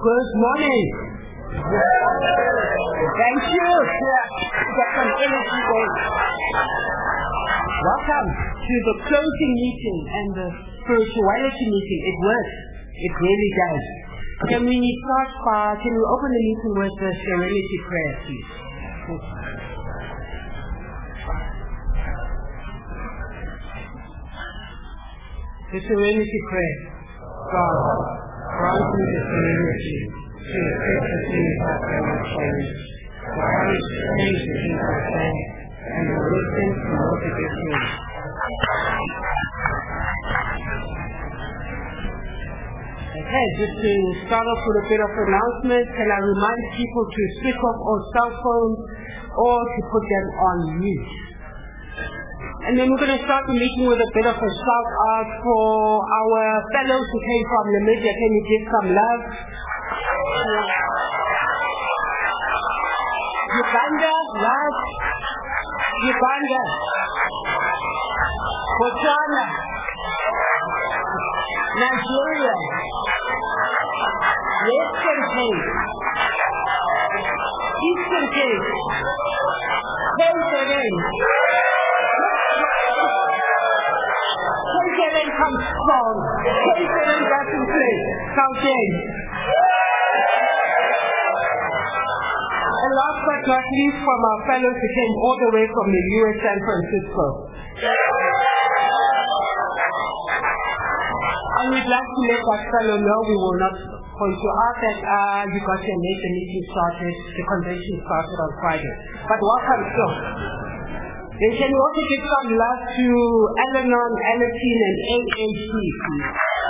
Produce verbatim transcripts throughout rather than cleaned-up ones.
Good morning. Thank you. Get some energy going. Welcome to the closing meeting and the spirituality meeting. It works. It really does. Can we start by, can we open the meeting with the serenity prayer, please? The serenity prayer. God, grant me the serenity to accept the things that cannot change, the courage to change the things I say, and the wisdom to motivate me. Okay, just to start off with a bit of announcement, can I remind people to switch off all cell phones or to put them on mute? And then we're going to start the meeting with a bit of a shout out for our fellows who came from Namibia. Can you give some love? Uganda, love. Uganda. Botswana. Nigeria. Western Cape. Eastern Cape. Pennsylvania. Pennsylvania comes strong. Pennsylvania doesn't play. Southend. And last but not least, from our fellows who came all the way from the U S San Francisco. And we'd like to let that fellow know we will not point you out that uh, you got your name, the meeting started, the convention started on Friday. But welcome still. Then can you also give some love to Al-Anon, Alateen, and A A C, please?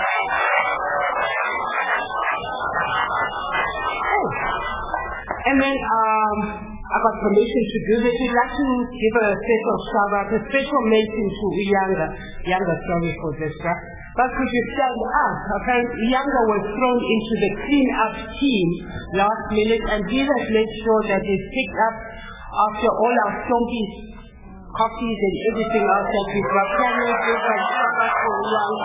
Oh. And then um, I got permission to do this. We'd like to give a special shout out, a special mention to Iyanga. Iyanga, sorry for this, right? But could you stand up? Apparently, Iyanga was thrown into the clean-up team last minute, and he has made sure that he's picked up after all our stompies, coffees, and everything else that we've got. Can we give a shout out for Iyanga?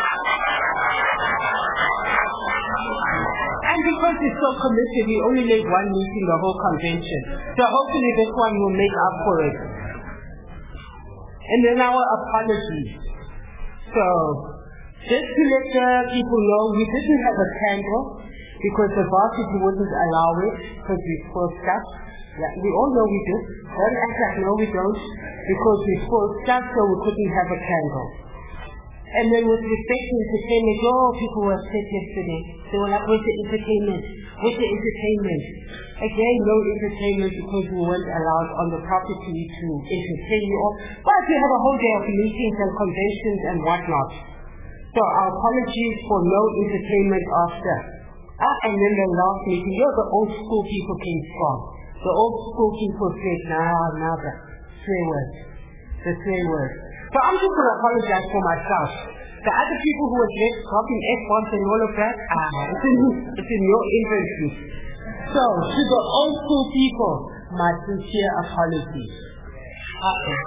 And because he's so committed, he only made one meeting the whole convention. So hopefully this one will make up for it. And then our apologies. So, just to let the people know, we didn't have a candle because the varsity wouldn't allow it because we spoke stuff. Yeah, we all know we do. Don't act like no we don't because we spoke stuff so we couldn't have a candle. And then with respect to entertainment, oh, people were upset yesterday. They were like, where's the entertainment? Where's the entertainment? Again, no entertainment because we weren't allowed on the property to entertain you all. But we have a whole day of meetings and conventions and whatnot. So our apologies for no entertainment after. Ah, and then the last meeting, you know, the old school people came strong. The old school people said, nah, nada, swear words. The swear words. So I'm just going to apologize for myself. The other people who were left dropping F-bombs and all of that, ah, it's in, it's in your inventory. So, to the old school people, my sincere apologies. Okay.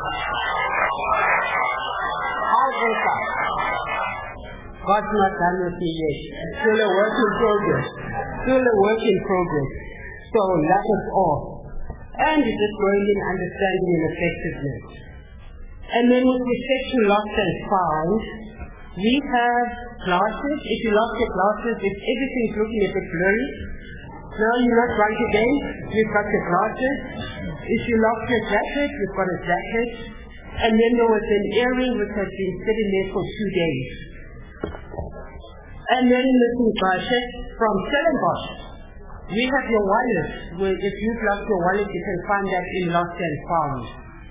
However, God's not done with me yet. It's still a work in progress. Still a work in progress. So let us all. And it is growing in understanding and effectiveness. And then with respect to lost and found, we have glasses. If you lost your glasses, if everything's looking a bit blurry, now you're not right again, you've got your glasses. If you lost your jacket, you've got a jacket. And then there was an earring which has been sitting there for two days. And then Missus Bashe from Stellenbosch. We have your wallet. Where if you've lost your wallet, you can find that in Lost and Found.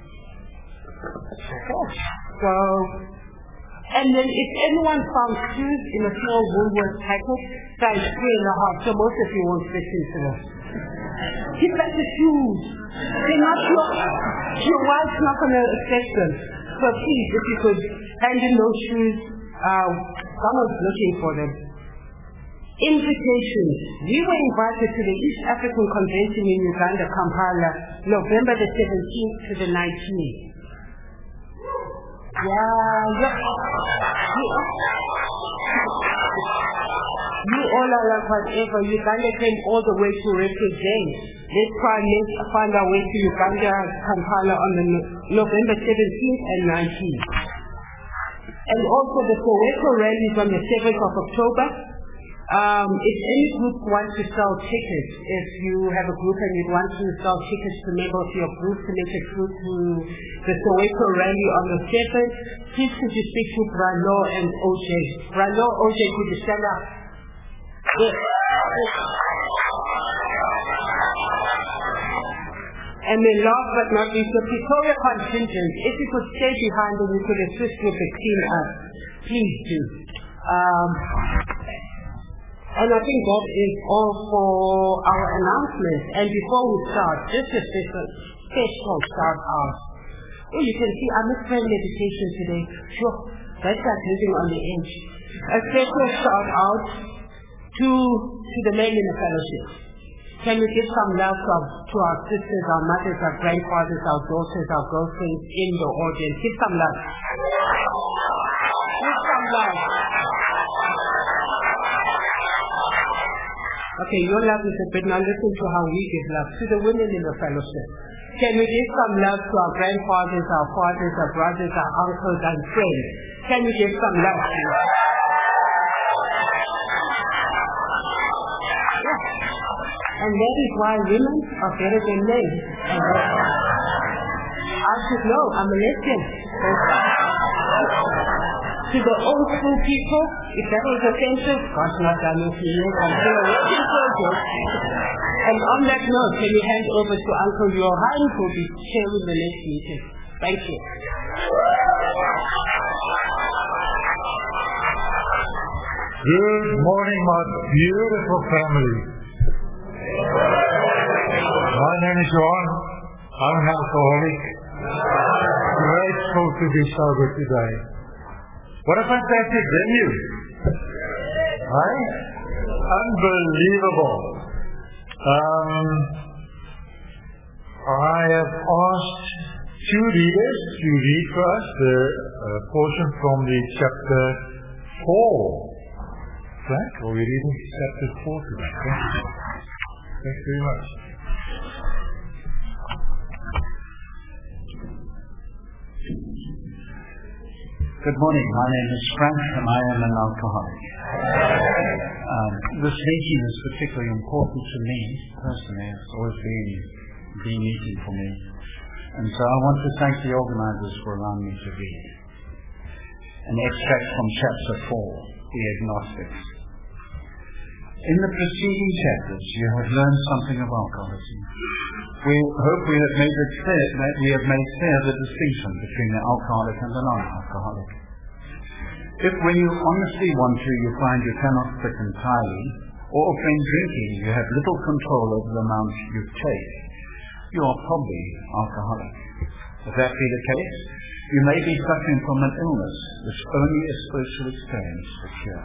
Okay. So, and then if anyone found shoes in a small Woolworth packet, size three and a half, so most of you won't fit into them. Keep back the shoes. They're not your, your wife's not going to accept them. So please, if you could hand in those shoes, uh, someone's looking for them. Invitations. We were invited to the East African Convention in Uganda, Kampala, November the seventeenth to the nineteenth. Yeah, yeah. You, you Angola, like whatever, Uganda came all the way to represent. Let's try and find our way to Uganda, Kampala on the November seventeenth and nineteenth. And also the Soweto rally is on the seventh of October. Um, if any group wants to sell tickets, if you have a group and you want to sell tickets to members of your group to make it through to the Soweto rally on the seventh, please could you speak to Brano and O J. Brano, O J, could you stand up? Yes. And then last but not least, the Pretoria contingent, if you could stay behind and you could assist with the clean-up, please do. Um, And I think that is all for our announcements. And before we start, just a special, special shout out. Oh, you can see I missed prayer meditation today. Sure, that's like living on the edge. A special shout out to to the men in the fellowship. Can we give some love to our, to our sisters, our mothers, our grandfathers, our daughters, our girlfriends in the audience? Give some love. Give some love. Okay, your love is a bit, now listen to how we give love to the women in the fellowship. Can we give some love to our grandfathers, our fathers, our brothers, our uncles, and friends? Can we give some love to them? Yeah. And that is why women are better than men. And I should know, I'm a lesbian. To the old school people, if that was offensive, God's not done with you. I'm still a working soldier. And on that note, can you hand over to Uncle Johan, who will be chairing the next meeting. Thank you. Good morning, my beautiful family. My name is Johan. I'm an alcoholic. Grateful to be sober today. What a fantastic venue. Right? Unbelievable. Um, I have asked two readers to read for us the uh, portion from the chapter four. Frank, are we reading chapter four today? Thank you. Thanks very much. Good morning. My name is Frank and I am an alcoholic. Um, this meeting is particularly important to me personally. It's always been the meeting for me. And so I want to thank the organizers for allowing me to read. An extract from chapter four, The Agnostics. In the preceding chapters, you have learned something of alcoholism. We hope we have made it clear that we have made clear the distinction between the alcoholic and the non-alcoholic. If when you honestly want to, you find you cannot quit entirely, or if when drinking you have little control over the amount you take, you are probably alcoholic. If that be the case, you may be suffering from an illness which only a spiritual experience will cure.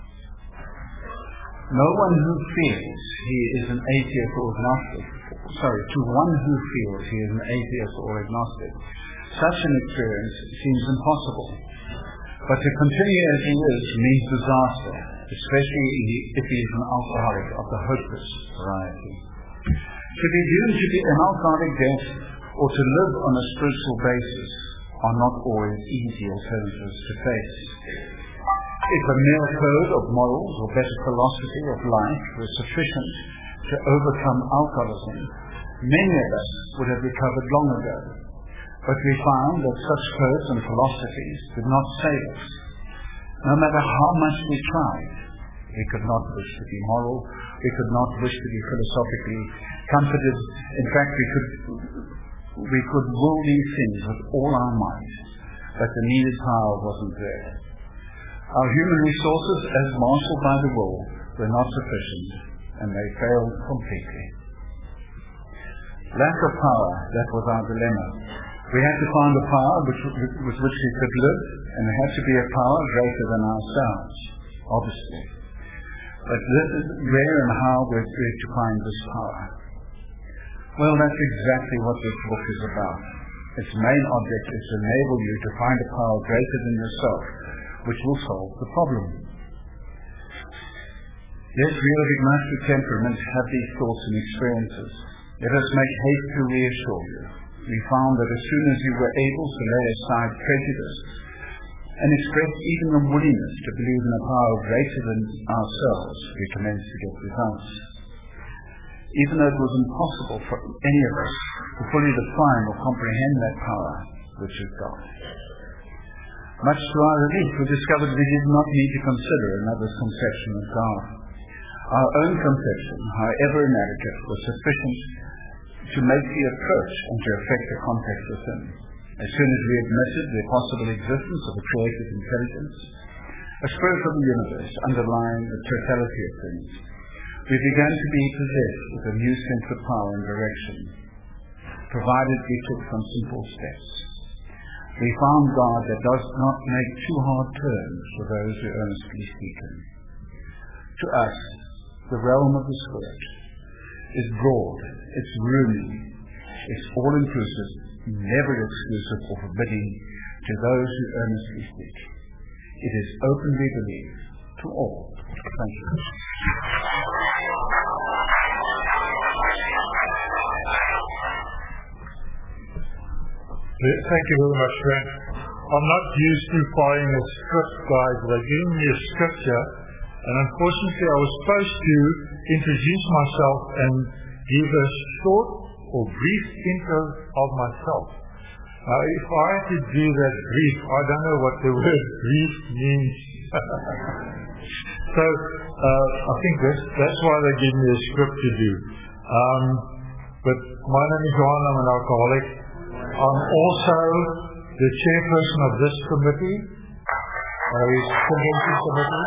No one who feels he is an atheist or agnostic, sorry, to one who feels he is an atheist or agnostic, such an experience seems impossible. But to continue as he is means disaster, especially if he is an alcoholic of the hopeless variety. To be doomed to be an alcoholic death or to live on a spiritual basis are not always easy alternatives to face. If a mere code of morals or better philosophy of life were sufficient to overcome alcoholism, many of us would have recovered long ago. But we found that such codes and philosophies did not save us. No matter how much we tried, we could not wish to be moral, we could not wish to be philosophically comforted. In fact, we could we could will these things with all our might, but the needed power wasn't there. Our human resources, as marshaled by the will, were not sufficient, and they failed completely. Lack of power, that was our dilemma. We had to find a power which, with which we could live, and it had to be a power greater than ourselves, obviously. But this is where and how we're to find this power. Well, that's exactly what this book is about. Its main object is to enable you to find a power greater than yourself, which will solve the problem. Let real of agnostic temperament have these thoughts and experiences. Let us make haste to reassure you. We found that as soon as you were able to lay aside prejudice and express even a willingness to believe in a power greater than ourselves, we commenced to get results. Even though it was impossible for any of us to fully define or comprehend that power, which is God. Much to our relief, we discovered we did not need to consider another's conception of God. Our own conception, however inadequate, was sufficient to make the approach and to effect the contact with Him. As soon as we admitted the possible existence of a creative intelligence, a spirit of the universe underlying the totality of things, we began to be possessed with a new sense of power and direction, provided we took some simple steps. We found God that does not make too hard terms for those who earnestly seek Him. To us, the realm of the Spirit is broad, it's roomy, it's all-inclusive, never exclusive or forbidding to those who earnestly seek. It is openly believed to all. Thank you. Thank you very much, Frank. I'm not used to following a script, guys. They're giving me a scripture, and unfortunately I was supposed to introduce myself and give a short or brief intro of myself. Now, if I had to do that brief, I don't know what the word brief means. so, uh, I think that's, that's why they give me a script to do. Um, but my name is Johan, I'm an alcoholic. I'm also the chairperson of this committee, uh, this convention committee.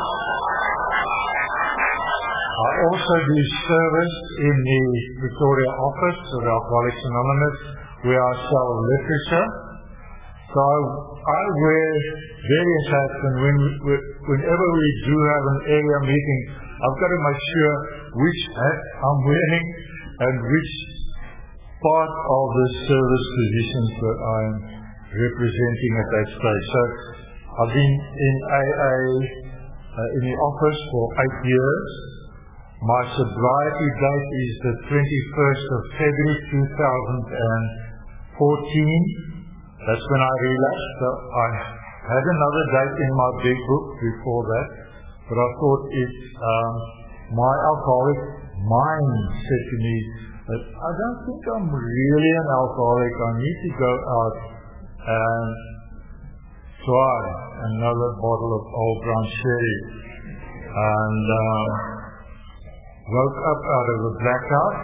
I also do service in the Victoria office of Alcoholics Anonymous, where I sell literature. So I, I wear various hats, and when, whenever we do have an area meeting, I've got to make sure which hat I'm wearing and which part of the service positions that I'm representing at that stage. So I've been in A A uh, in the office for eight years. My sobriety date is the twenty-first of February two thousand fourteen. That's when I relapsed. So I had another date in my big book before that, but I thought it, um, my alcoholic mind said to me that I don't think I'm really an alcoholic. I need to go out and try another bottle of Old Brown Sherry. And um, woke up out of a blackout,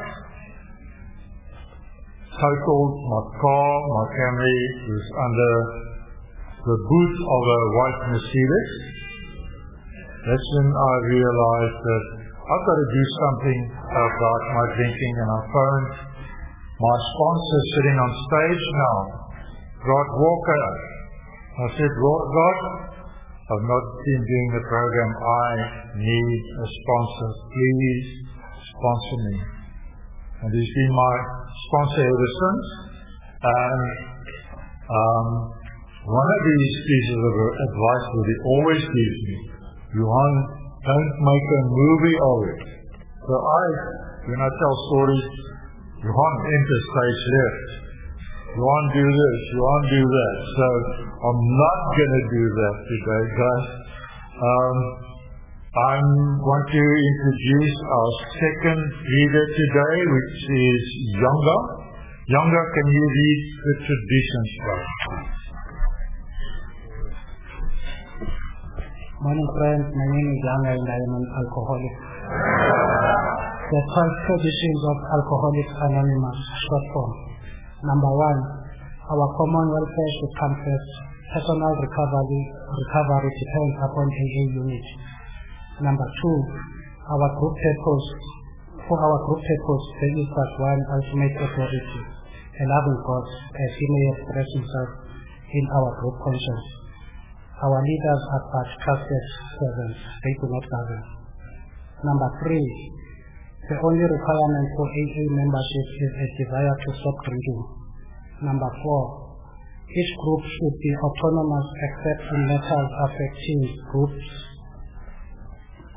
totaled my car, my Camry was under the boot of a white Mercedes. That's when I realized that I've got to do something about my drinking, and I phoned my sponsor sitting on stage now, Rod Walker. I said, Rod, I've not been doing the program. I need a sponsor. Please sponsor me. And he's been my sponsor ever since. And um, one of these pieces of advice that he always gives me, Johan, don't make a movie of it. So I, when I tell stories, Johan enters stage left. Johan do this, Johan do that. So I'm not going to do that today, guys. Um, I want to introduce our second reader today, which is Younger. Younger, can you read the traditions, please? Morning, friends. My name is Younger and I am an alcoholic. The twelve traditions of Alcoholics Anonymous, short form. Number one, our common welfare should come first. Personal recovery, recovery depends upon A A unit. Number two, our group purpose. For our group purpose, there is but one ultimate authority, a loving God, as He may express Himself in our group conscience. Our leaders are but trusted servants, they do not govern. Number three, the only requirement for A A membership is a desire to stop drinking. Number four, each group should be autonomous except in matters affecting groups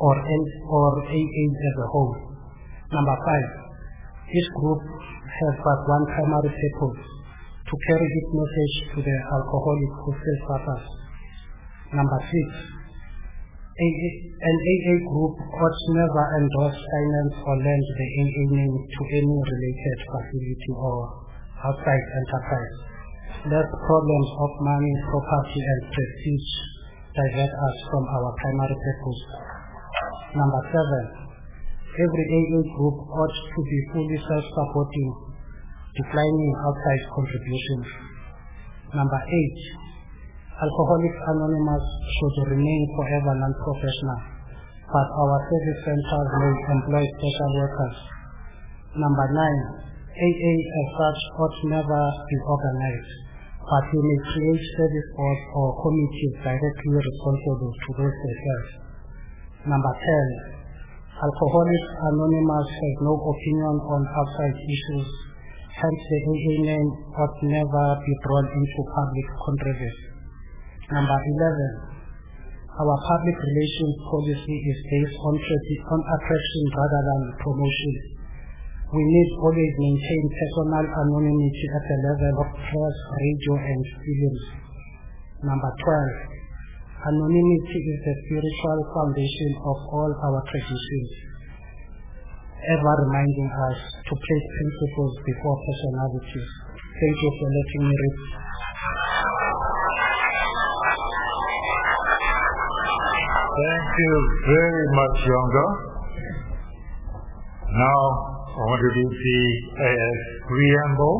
or, N, or A A as a whole. Number five, each group has but one primary purpose, to carry its message to the alcoholic who still suffers. Number six, A A, an A A group ought never endorse, finance, or lend the A A name to any related facility or outside enterprise, lest problems of money, property, and prestige divert us from our primary purpose. Number seven, every A A group ought to be fully self-supporting, declining outside contributions. Number eight, Alcoholics Anonymous should remain forever non-professional, but our service centers may employ special workers. Number nine, A A as such ought never be organized, but we may create service boards or committees directly responsible to those they serve. Number ten, Alcoholics Anonymous has no opinion on outside issues, hence the A A name ought never be drawn into public controversy. Number eleven, our public relations policy is based on, on attraction rather than promotion. We need always maintain personal anonymity at the level of press, radio, and films. Number twelve, anonymity is the spiritual foundation of all our traditions, ever reminding us to place principles before personalities. Thank you for letting me read. Thank you very much, Yonga. Now, I want to read the uh, preamble.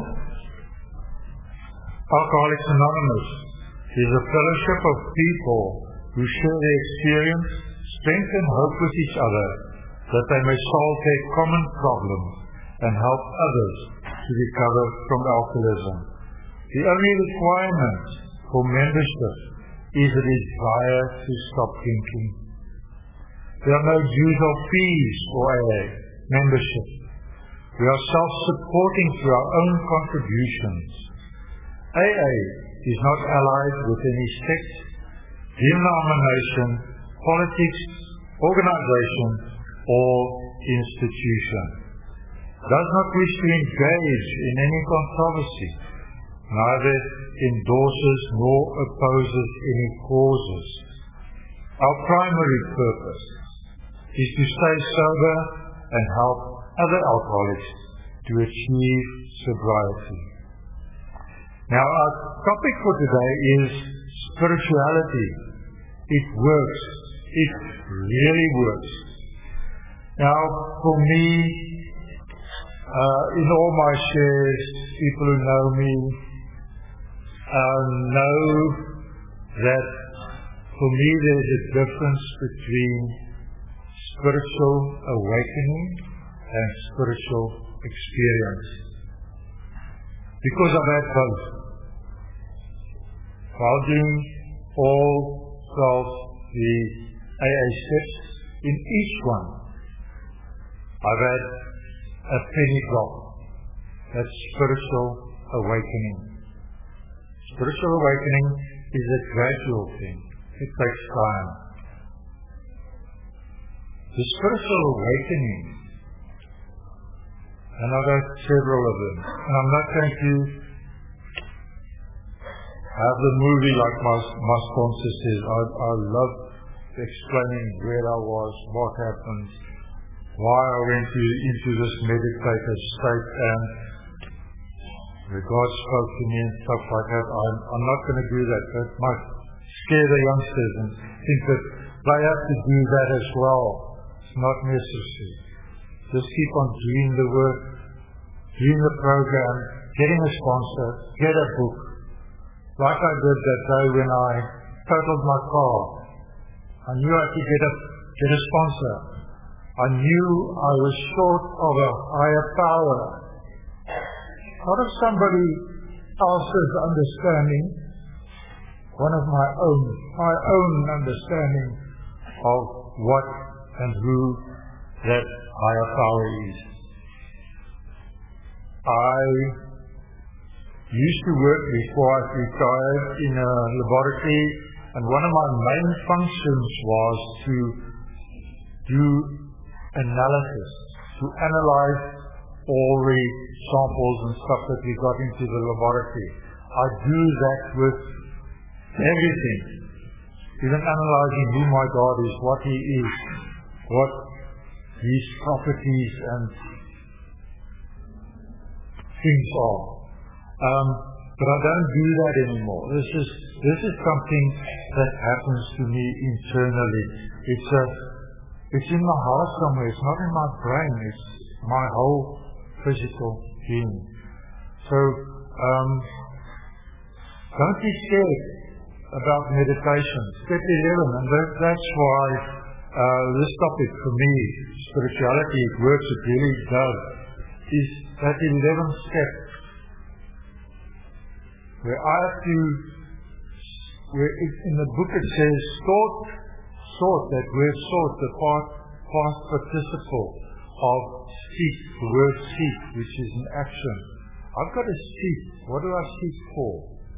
Alcoholics Anonymous is a fellowship of people who share their experience, strength, and hope with each other, that they may solve their common problems and help others to recover from alcoholism. The only requirement for membership is a desire to stop drinking. There are no dues or fees for A A membership. We are self-supporting through our own contributions. A A is not allied with any sect, denomination, politics, organization, or institution. Does not wish to engage in any controversy, neither endorses nor opposes any causes. Our primary purpose is to stay sober and help other alcoholics to achieve sobriety. Now, our topic for today is spirituality. It works. It really works. Now, for me, uh, in all my shares, people who know me uh, know that for me there's a difference between spiritual awakening and spiritual experience. Because I've had both. While doing all twelve the A A steps, in each one I've had a penny drop. That's spiritual awakening. Spiritual awakening is a gradual thing. It takes time. The spiritual awakening, and I've had several of them, and I'm not going to have the movie like my, my sponsor says. I, I love explaining where I was, what happened, why I went to, into this meditative state, and where God spoke to me and stuff like that. I'm, I'm not going to do that. That might scare the youngsters and think that they have to do that as well. It's not necessary. Just keep on doing the work, doing the program, getting a sponsor, get a book. Like I did that day when I totaled my car. I knew I had to get a, get a sponsor. I knew I was short of a higher power. Not of somebody else's understanding, one of my own, my own understanding of what and who that higher power is. I used to work before I retired in a laboratory, and one of my main functions was to do analysis, to analyze all the samples and stuff that we got into the laboratory. I do that with everything. Even analyzing who my God is, what He is, what His properties and things are. Um, but I don't do that anymore. This is this is something that happens to me internally. It's a it's in my heart somewhere. It's not in my brain. It's my whole physical being. So um, don't be scared about meditation. Step eleven, and that, that's why uh, this topic for me, spirituality, it works, it really does, is that eleventh step, where I have to, where it, in the book it says, sought, sought, that word sought, the part, past participle of seek, the word seek, which is an action. I've got to seek. What do I seek for?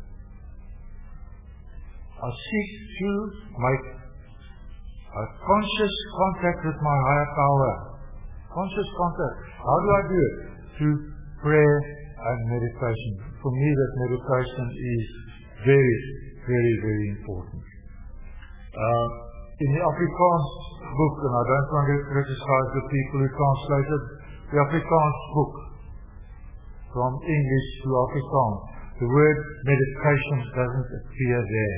I seek to make a conscious contact with my higher power. Conscious contact. How do I do it? Through prayer and meditation. For me, that meditation is very, very, very important. Uh, in the Afrikaans book, and I don't want to criticize the people who translated the Afrikaans book from English to Afrikaans, the word meditation doesn't appear there.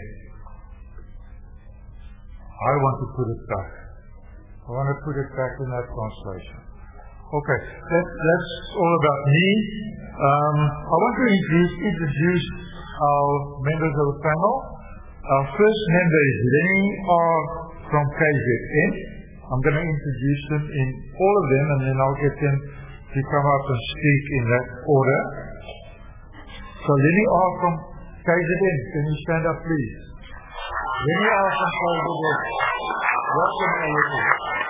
I want to put it back. I want to put it back in that translation. Okay, that, that's all about me. Um, I want to introduce, introduce our members of the panel. Our first member is Lenny R. from K Z N. I'm going to introduce them in all of them, and then I'll get them to come up and speak in that order. So Lenny R. from K Z N, can you stand up please? Lenny R. from K Z N. Welcome everyone.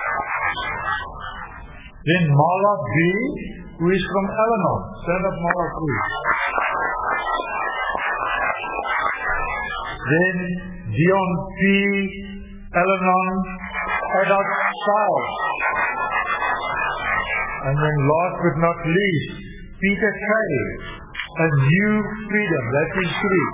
Then Mala B, who is from Al-Anon. Stand up, Mala, please. Then Dion P, Al-Anon, Adult South. And then last but not least, Peter K, A New Freedom. That is three.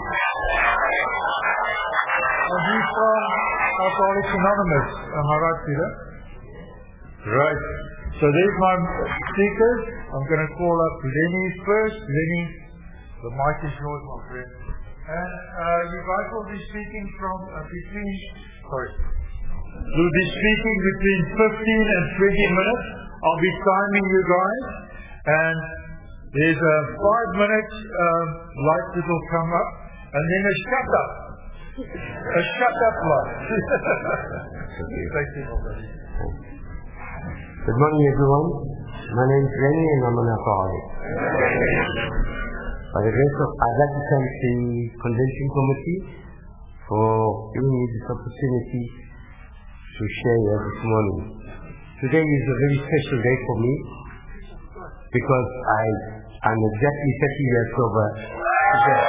And he's from Alcoholics Anonymous. Am I right, Peter? Right. So there's my speakers. I'm going to call up Lenny first. Lenny, the mic is yours, my friend. And uh, you guys will be speaking from uh, between, sorry, you'll be speaking between fifteen and twenty minutes. I'll be timing you guys. And there's a five minute um, light that will come up. And then a shut up. A shut up light. Thank you, already. Good morning, everyone. My name is Lenny and I'm an alcoholic. By the grace of, I'd like to thank the Convention Committee for giving me this opportunity to share here this morning. Today is a very special day for me because I, I'm exactly thirty years sober today.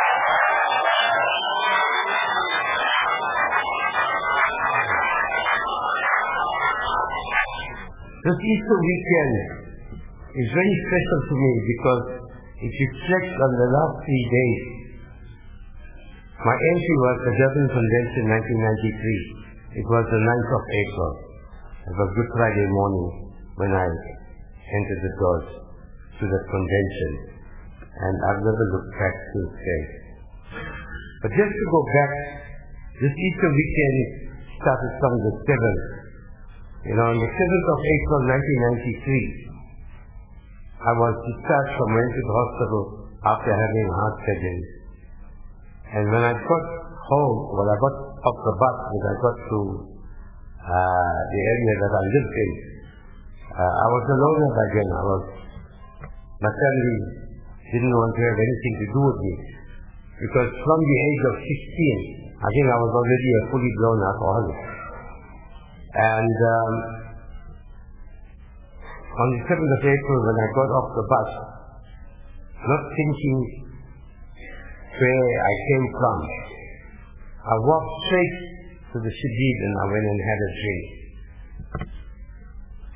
This Easter weekend is very special to me because it reflects on the last three days. My entry was the Durban Convention nineteen ninety-three. It was the ninth of April. It was Good Friday morning when I entered the doors to the convention. And I've never looked back to this day. But just to go back, this Easter weekend started from the seventh. You know, on the seventh of April nineteen ninety-three, I was discharged from Rented Hospital after having a heart surgery. And when I got home, well, I got off the bus and I got to uh, the area that I lived in, uh, I was alone again. I was, my family didn't want to have anything to do with me. Because from the age of sixteen, I think I was already a fully blown alcoholic. And um, on the seventh of April, when I got off the bus, not thinking where I came from, I walked straight to the Shadid and I went and had a drink.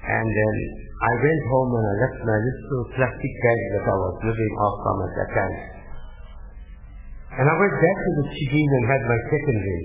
And then I went home and I left my little plastic bag that I was living off from at that time. And I went back to the Chidin and had my second drink.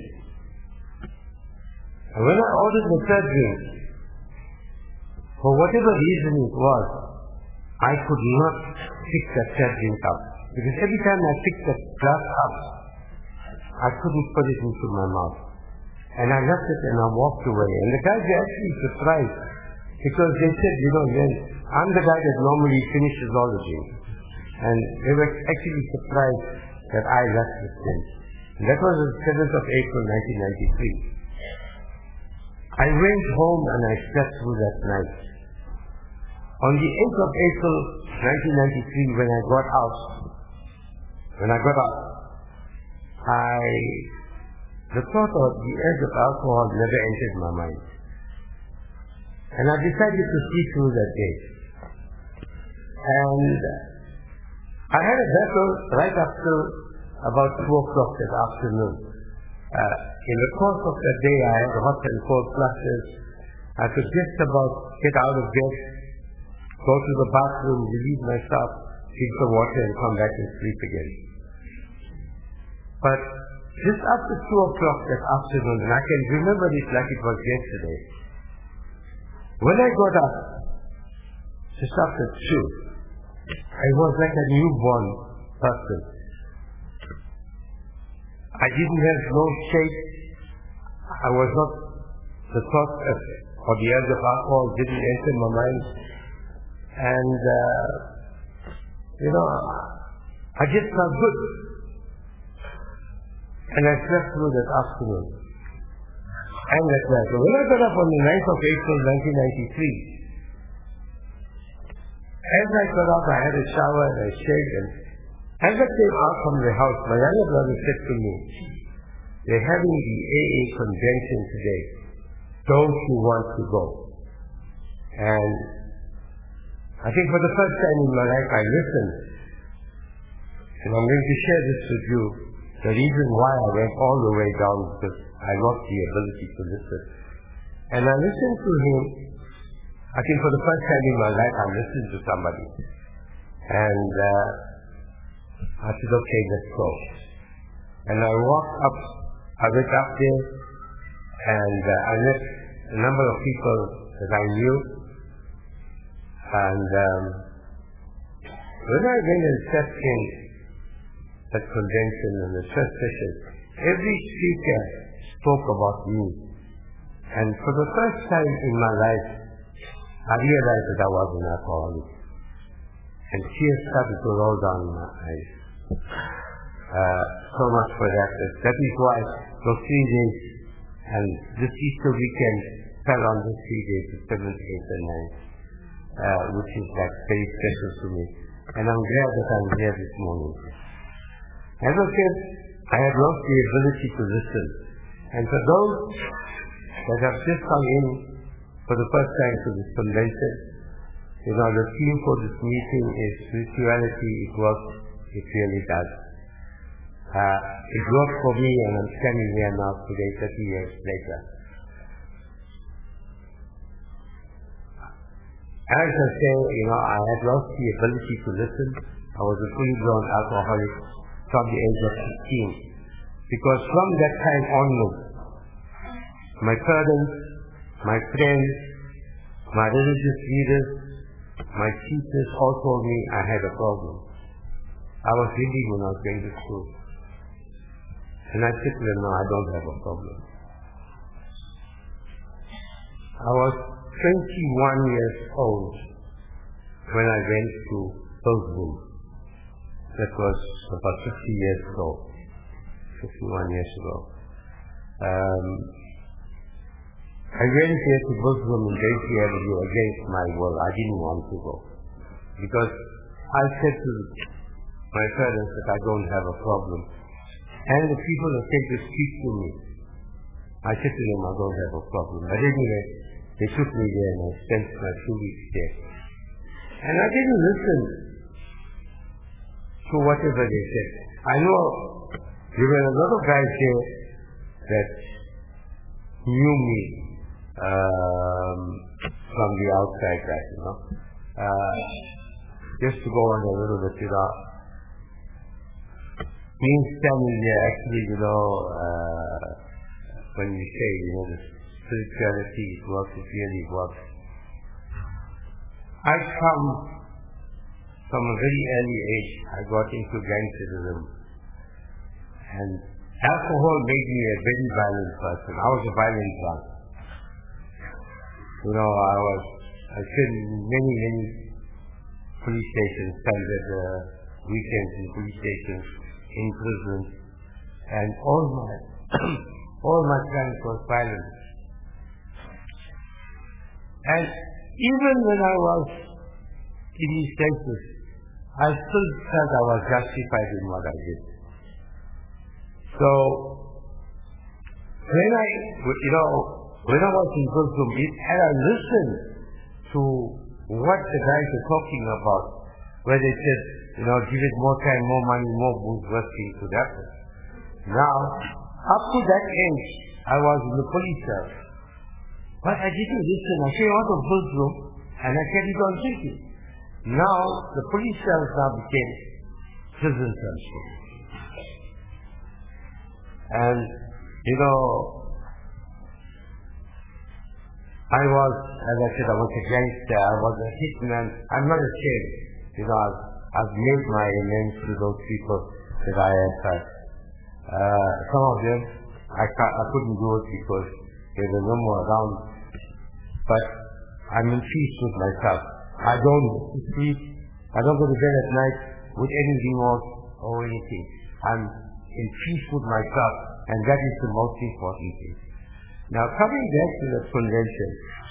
And when I ordered the third drink, for whatever reason it was, I could not pick that third drink up. Because every time I picked that glass up, I couldn't put it into my mouth. And I left it and I walked away. And the guys were actually surprised. Because they said, you know, then I'm the guy that normally finishes all the drinks. And they were actually surprised that I left the tent. And that was the seventh of April nineteen ninety-three. I went home and I slept through that night. On the eighth of April nineteen ninety-three, when I got out, when I got out, I, the thought of the edge of alcohol never entered my mind. And I decided to see through that day. And I had a battle right after about two o'clock that afternoon. Uh, in the course of that day, I had hot and cold flushes. I could just about get out of bed, go to the bathroom, relieve myself, drink some water and come back and sleep again. But just after two o'clock that afternoon, and I can remember it like it was yesterday, when I got up, just after two, I was like a newborn person. I didn't have no shape. I was not, the thought of, or the urge of alcohol didn't enter my mind. And, uh, you know, I just felt good. And I slept through that afternoon. And that night. So when I got up on the ninth of April nineteen ninety-three, as I got up, I had a shower and I shaved, and as I came out from the house, my younger brother said to me, they're having the A A convention today. Don't you want to go? And I think for the first time in my life I listened. And I'm going to share this with you. The reason why I went all the way down, because I lost the ability to listen. And I listened to him. I think for the first time in my life I listened to somebody. And uh, I said, okay, let's go. And I walked up, I went up there, and uh, I met a number of people that I knew. And um, when I went and sat in that convention and the first session, every speaker spoke about me. And for the first time in my life, I realized that I was an alcoholic. And tears started to roll down my eyes. Uh, so much for that. That is why those three days, and this Easter weekend fell on the three days, the seventh, eighth, and ninth, uh, which is like very special to me. And I'm glad that I'm here this morning. As I said, I had lost the ability to listen. And for those that have just come in for the first time to this convention, you know, the theme for this meeting is spirituality. It works. It really does. Uh, it worked for me, and I'm standing here now today, thirty years later. As I say, you know, I had lost the ability to listen. I was a fully grown alcoholic from the age of sixteen. Because from that time onwards, my parents, my friends, my religious leaders, my teachers all told me I had a problem. I was reading when I was going to school. And I said to them, no, I don't have a problem. I was twenty-one years old when I went to Hillsborough. That was about fifty years ago. fifty-one years ago. Um, I went here to Hillsborough in Daisy Avenue against my will. I didn't want to go. Because I said to my parents that I don't have a problem. And the people that came to speak to me, I said to them I don't have a problem. But anyway, they took me there and I spent my two weeks there. And I didn't listen to whatever they said. I know there were a lot of guys here that knew me um, from the outside, that, you know. Uh, just to go on a little bit, you know, being standing there, actually, you know, uh, when you say, you know, the spirituality, it works, it really works. I come from a very early age. I got into gangsterism, and alcohol made me a very violent person. I was a violent one. You know, I was, I spent many, many police stations, spent the weekends in police stations, in prisons, and all my, all my friends was violent. And even when I was in these places, I still felt I was justified in what I did. So, when I, you know, when I was in Gulsum, and I listened to what the guys are talking about, where they said, you know, give it more time, more money, more booze, worse things could happen. Now, up to that age, I was in the police service. But I didn't listen. I came out of Gulsum, and I carried on drinking. Now, the police service now became prison service. And, you know, I was, as I said, I was a gangster, I was a hitman. I'm not ashamed. You know, I've, I've made my amends to those people that I had touched. Uh, some of them, I, I couldn't do it because they were no more around. But I'm in peace with myself. I don't sleep, I don't go to bed at night with any remorse or anything. I'm in peace with myself, and that is the most important thing. Now, coming back to the convention,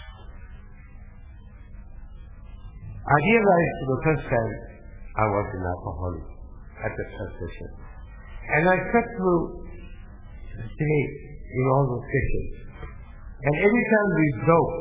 I realized for the first time I was an alcoholic at the first session. And I sat through the day in all those sessions. And every time we broke,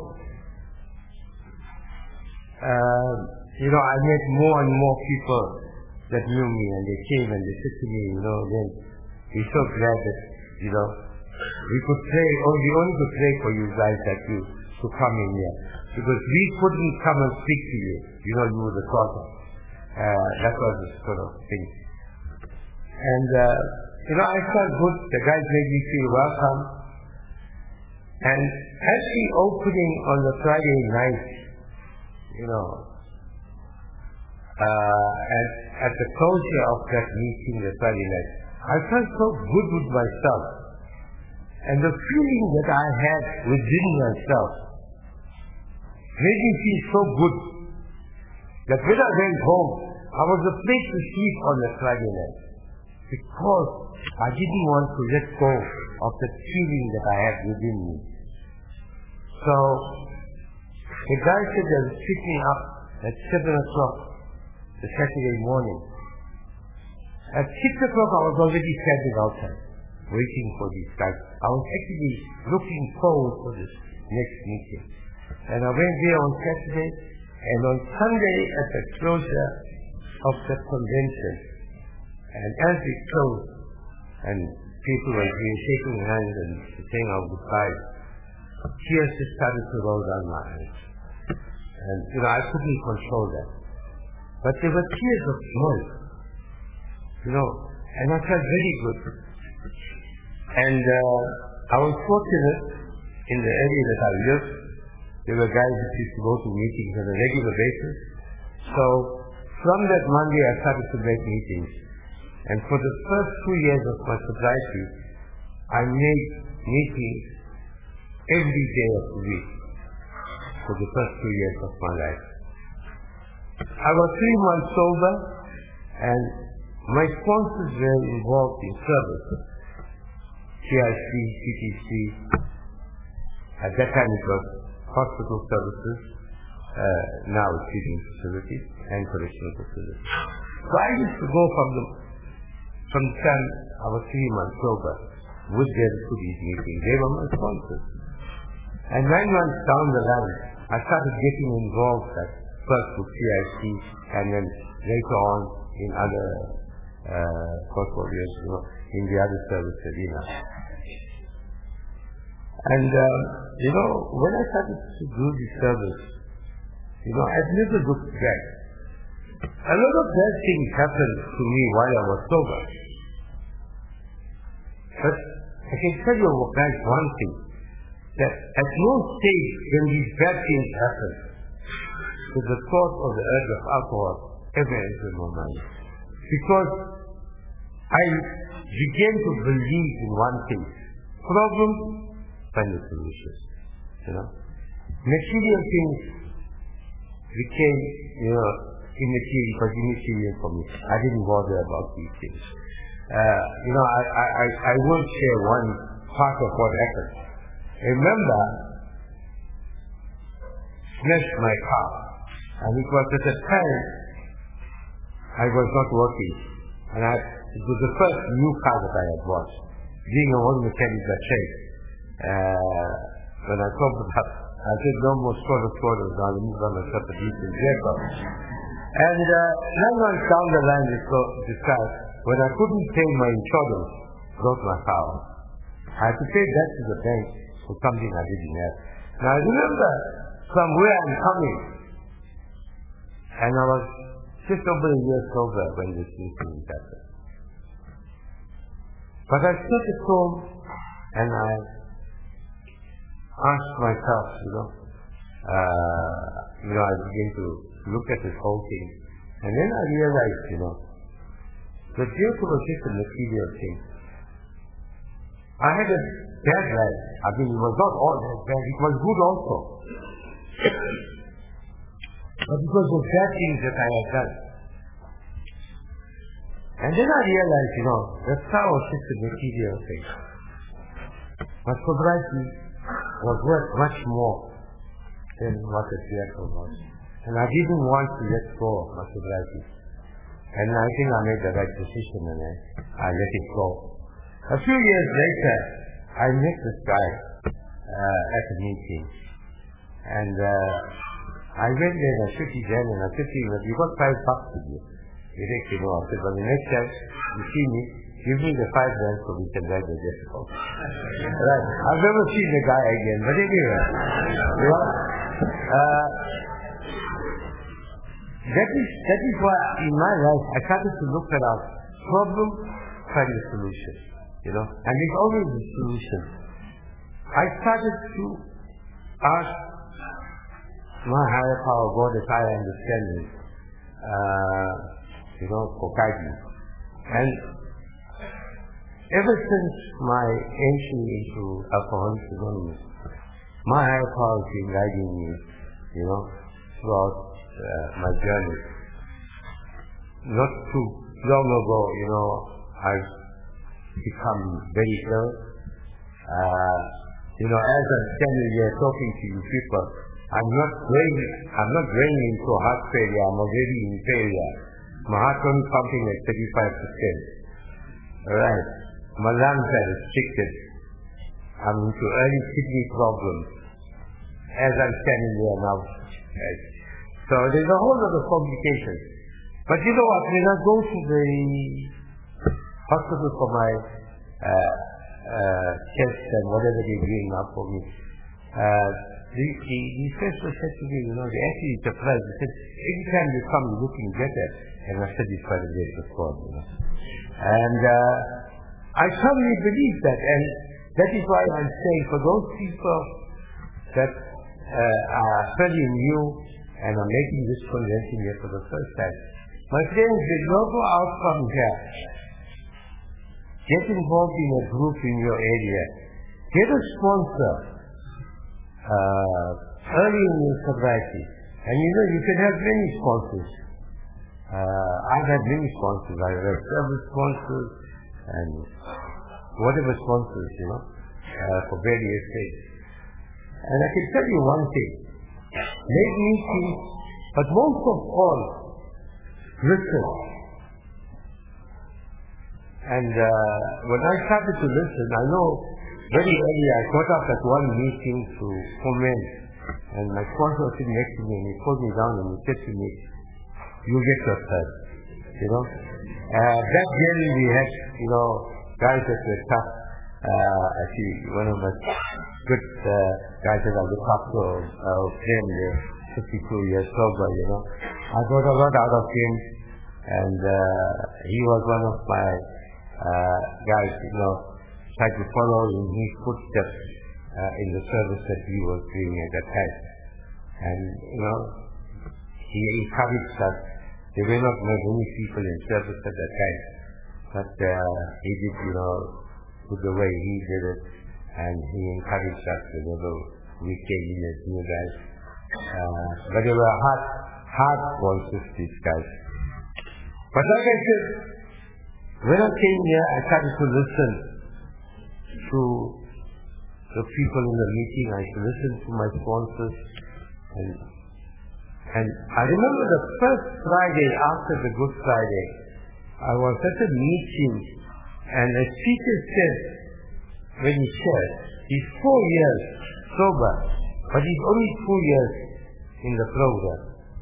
uh, you know, I met more and more people that knew me, and they came and they said to me, you know, then we're so glad that, you know, we could pray, or we only could pray for you guys that you to come in here. Because we couldn't come and speak to you. You know, you were the prophet. Uh, that was the sort of thing. And, uh, you know, I felt good. The guys made me feel welcome. And at the opening on the Friday night, you know, uh, at, at the closure of that meeting, the Friday night, I felt so good with myself. And the feeling that I had within myself made me feel so good that when I went home, I was afraid to sleep on the Friday night because I didn't want to let go of the feeling that I had within me. So, the guy said they would pick me up at seven o'clock the Saturday morning. At six o'clock I was already standing outside, waiting for these guys. I was actually looking forward for this next meeting. And I went there on Saturday, and on Sunday at the closure of the convention, and as we closed, and people were shaking hands and saying our goodbye, tears just started to roll down my eyes. And, you know, I couldn't control that. But they were tears of joy. You know, and I felt very good. And uh, I was fortunate in the area that I lived. There were guys who used to go to meetings on a regular basis. So from that Monday I started to make meetings. And for the first two years of my sobriety, I made meetings every day of the week for the first two years of my life. I was three months sober, and my sponsors were involved in service. C I C, C T C, at that time it was hospital services, uh, now it's treating facilities and correctional facilities. So I used to go from the, from the time I was three months sober with them to these meetings. They were my sponsors. And nine months down the line, I started getting involved at first with C I C and then later on in other uh, portfolios, you know, in the other service arena. And, uh, you know, when I started to do this service, you know, I've never looked back. A lot of bad things happened to me while I was sober. But I can tell you guys one thing, that at no stage when these bad things happen, did the thought of the urge of alcohol ever enter my mind. Because I began to believe in one thing. Problem, find a solution. You know? Material things became, you know, immaterial, but immaterial for me. I didn't bother about these things. Uh, you know, I, I, I, I will share one part of what happened. Remember, smashed my car. And it was at the time I was not working. And I, it was the first new car that I had bought. Being a one mechanic that trade. Uh, when I talked about, I said no more sort of quarters now, I'm going to shut the decent vehicle. And uh, nine months down the line, this guy, when I couldn't pay my insurance, broke my car. I had to pay that to the bank for something I didn't have. Now I remember from where I'm coming, and I was just over a year sober when this incident happened. But I stood at home and I asked myself, you know, uh, you know, I began to look at this whole thing. And then I realized, you know, that vehicle was just a material thing. I had a bad life. I mean, it was not all that bad. It was good also. But because of bad things that I had done. And then I realized, you know, that car was just a material thing. My sobriety was worth much more than what the vehicle was. And I didn't want to let go of my sobriety. And I think I made the right decision and I, I let it go. A few years later, I met this guy uh, at a meeting. And uh, I went there and I shook his hand and I said to him, you got five bucks to give. He said, you know, I said, well, the next time you see me, give me the five rand so we can ride the vehicle. Right. I've never seen the guy again, but anyway. You know, uh, that is, that is why in my life I started to look at our problem, find a solution. You know, and there's always a solution. I started to ask my higher power, God, as I understand it, uh, you know, for guidance. And ever since my entry into Alcoholics Anonymous, my higher power has been guiding me, you know, throughout uh, my journey. Not too long ago, you know, I've become very ill. Uh, you know, as I'm standing here talking to you people, I'm not going, I'm not going into heart failure, I'm already in failure. My heart only pumping at thirty-five percent. Alright. My lungs are restricted. I'm into early kidney problems. As I'm standing there now. Right. So there's a whole lot of complications. But you know what, when I go to the hospital for my uh, uh, test and whatever they're doing now for me, uh, the, the, the specialist said to me, you know, they're actually surprised. They said, every time you come, you're looking better. And I said, it's quite a bit of fraud, you know. And uh, I firmly believe that. And that is why I'm saying, for those people that uh, are fairly new and are making this convention here for the first time, my friends, there's no outcome here. Get involved in a group in your area. Get a sponsor uh, early in your sobriety. And you know, you can have many sponsors. Uh, I've had many sponsors. I've had service sponsors and whatever sponsors, you know, uh, for various things. And I can tell you one thing. Make meetings, but most of all, listen. And uh, when I started to listen, I know very early I got up at one meeting to comment, and my sponsor was sitting next to me, and he pulled me down and he said to me, you get yourself, you know. Uh, that year we had, you know, guys that were tough. Uh, actually, one of my good uh, guys that I look up to, uh, him, they're fifty-two years sober, you know. I got a lot out of him, and uh, he was one of my uh, guys, you know, tried to follow in his footsteps uh, in the service that he was doing at that time. And, you know, he encouraged us. There were not many people in service at that time, but uh, he did, you know, with the way he did it, and he encouraged us whenever we came in as new guys. Uh, but they were hard, hard voices, these guys. But like I said, when I came here, I started to listen to the people in the meeting. I listened to my sponsors, and and I remember the first Friday after the Good Friday, I was at a meeting, and a speaker said, when he said, he's four years sober, but he's only two years in the program.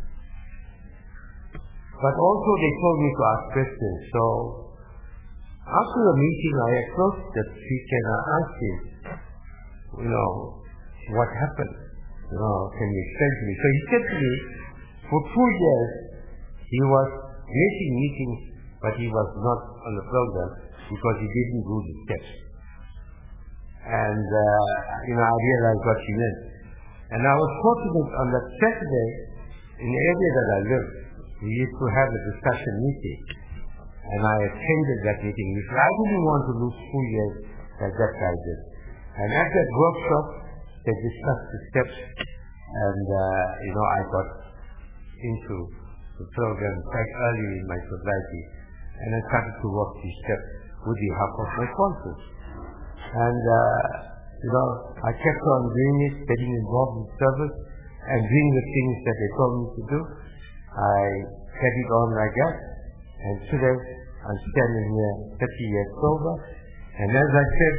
But also they told me to ask questions. So after the meeting, I approached the speaker and I asked him, you know, what happened? You know, can you explain to me? So he said to me, for two years, he was making meetings, but he was not on the program because he didn't do the steps. And, uh, you know, I realized what he meant. And I was fortunate on that Saturday, in the area that I lived, we used to have a discussion meeting. And I attended that meeting because I didn't want to lose two years like that guy did. And at that workshop, they discussed the steps, and, uh, you know, I got into the program quite early in my sobriety, and I started to work these steps with the help of my sponsors. And, uh, you know, I kept on doing it, getting involved in service, and doing the things that they told me to do. I carried on like that, and today I'm standing here thirty years sober, and as I said,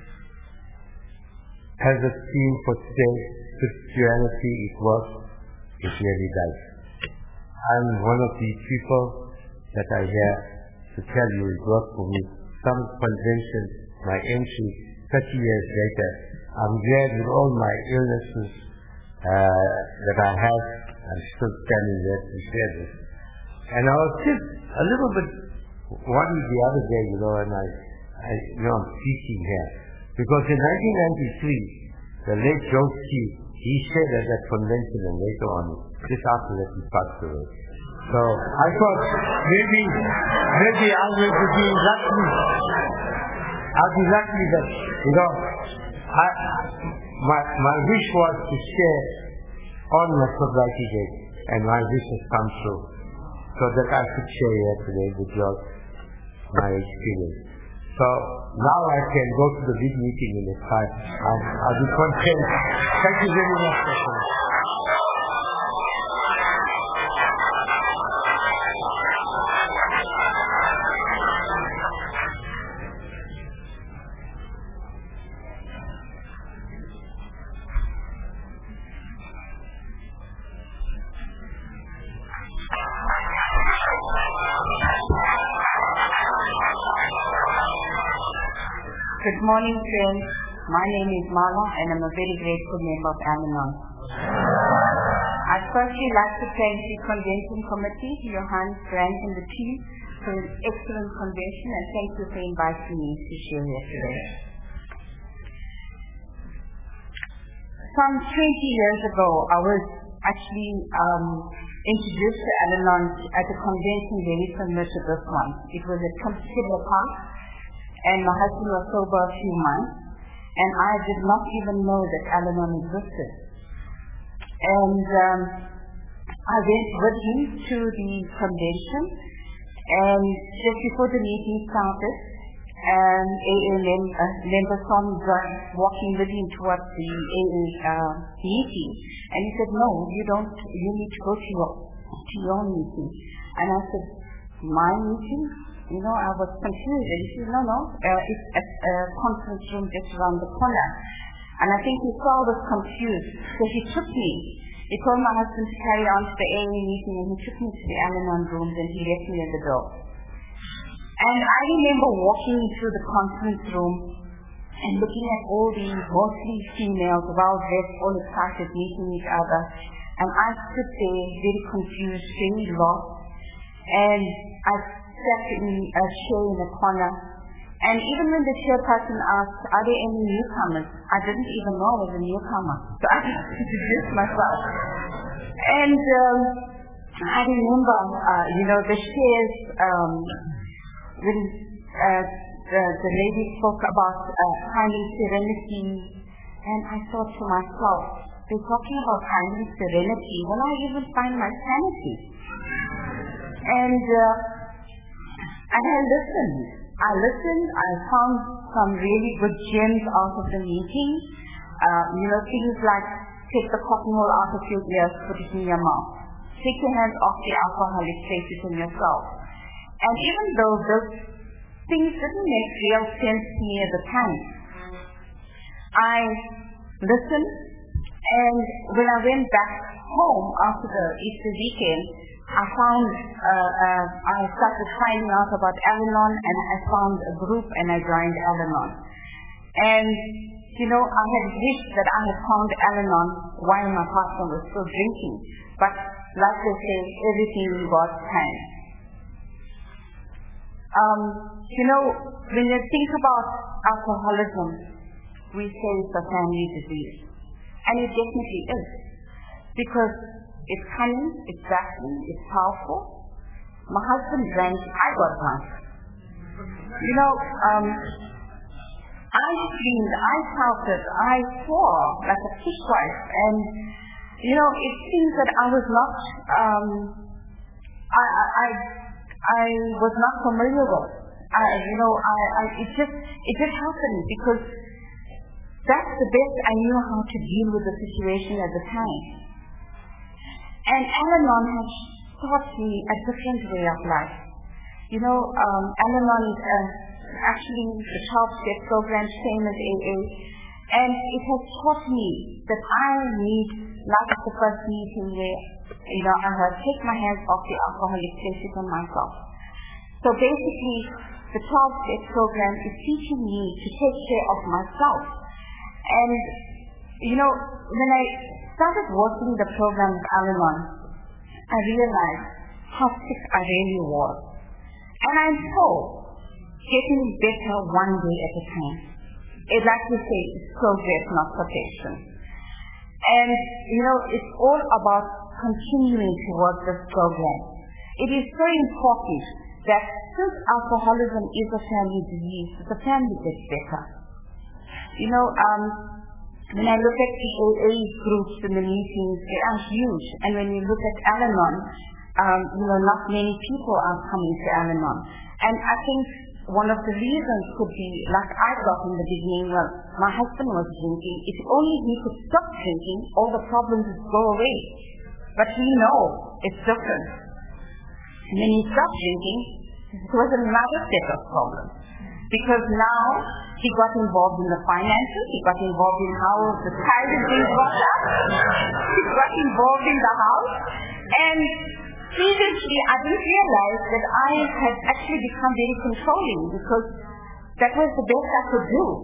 as a theme for today, Christianity is what it really does. I'm one of these people that I hear to tell you it worked for me. Some convention, my entry, thirty years later, I'm glad with all my illnesses uh, that I have, I'm still standing there to share this. And I was just a little bit worried the other day, you know, and I, I you know, I'm speaking here. Because in nineteen ninety-three, the late Joe Key, he said at that convention, and later on, just after that he passed away. So I thought maybe, maybe I will be lucky. I'll be lucky that, you know, I, my, my wish was to share on my sobriety day, and my wish has come true. So that I could share here today with you my experience. So now I can go to the big meeting in the time. I'll, I'll be content. Thank you very much. Good morning, friends. My name is Mala, and I'm a very grateful member of Al-Anon. I'd firstly like to thank the Convention Committee, Johannes, Grant, and the team for an excellent convention, and thank you for inviting me to share here today. Some twenty years ago, I was actually um, introduced to Al-Anon at a convention very similar to this one. It was at Kibble Park, and my husband was sober a few months, and I did not even know that Al-Anon existed. And um, I went with him to the convention, and just before the meeting started, um, A A mem- uh, member from walking with him towards the A A uh, meeting, and he said, "No, you don't. You need to go to your to your meeting." And I said, "My meeting?" You know, I was confused. And he said, "No, no, uh, it's at a conference room just around the corner." And I think he saw I was confused, so he took me. He told my husband to carry on to the A A meeting, and he took me to the Al-Anon rooms, and he left me at the door. And I remember walking through the conference room, and looking at all these mostly females, well-dressed, all excited, meeting each other. And I stood there very confused, very lost. And I sat in a chair in a corner. And even when the chairperson asked, are there any newcomers? I didn't even know I was a newcomer. So I introduced myself. And um, I remember, uh, you know, the chairs, um, when uh, the, the lady spoke about uh, finding serenity. And I thought to myself, they're talking about finding serenity. Will I even find my sanity? And, uh, and I listened. I listened. I found some really good gems out of the meeting. Uh, you know, things like take the cotton wool out of your ears, put it in your mouth. Take your hands off the alcoholic, place it in yourself. And even though those things didn't make real sense to me at the time, I listened. And when I went back home after the Easter weekend, I found, uh, uh, I started finding out about Al-Anon, and I found a group and I joined Al-Anon. And, you know, I had wished that I had found Al-Anon while my partner was still drinking. But like they say, everything in God's time. Um, you know, when you think about alcoholism, we say it's a family disease. And it definitely is. Because it's cunning, it's baffling, it's powerful. My husband drank, I got drunk. You know, um, I screamed, I shouted, I swore like a fishwife. And, you know, it seems that I was not, um, I, I, I was not familiar with. I, you know, I, I, it just, it just happened because that's the best I knew how to deal with the situation at the time. And Al-Anon has taught me a different way of life. You know, um, Al-Anon is uh, actually the twelve-step program, same as A A. And it has taught me that I need, like the first meeting where, you know, I had take my hands off the alcoholic, place it on myself. So basically, the twelve-step program is teaching me to take care of myself. And, you know, when I started working the program with Al-Anon, I realized how sick I really was. And I'm so getting better one day at a time. It's like we say, it's progress, not perfection. And, you know, it's all about continuing to work this program. It is so important that since alcoholism is a family disease, the family gets better. You know, um, when I look at the A A groups in the meetings, they are huge. And when you look at Al-Anon, um, you know, not many people are coming to Al-Anon. And I think one of the reasons could be, like I got in the beginning, well, my husband was drinking. If only he could stop drinking, all the problems would go away. But we know it's different. And when he stopped drinking, it was another set of problems. Because now he got involved in the finances, he got involved in how the child is being brought up, he got involved in the house, and previously I didn't realize that I had actually become very controlling because that was the best I could do.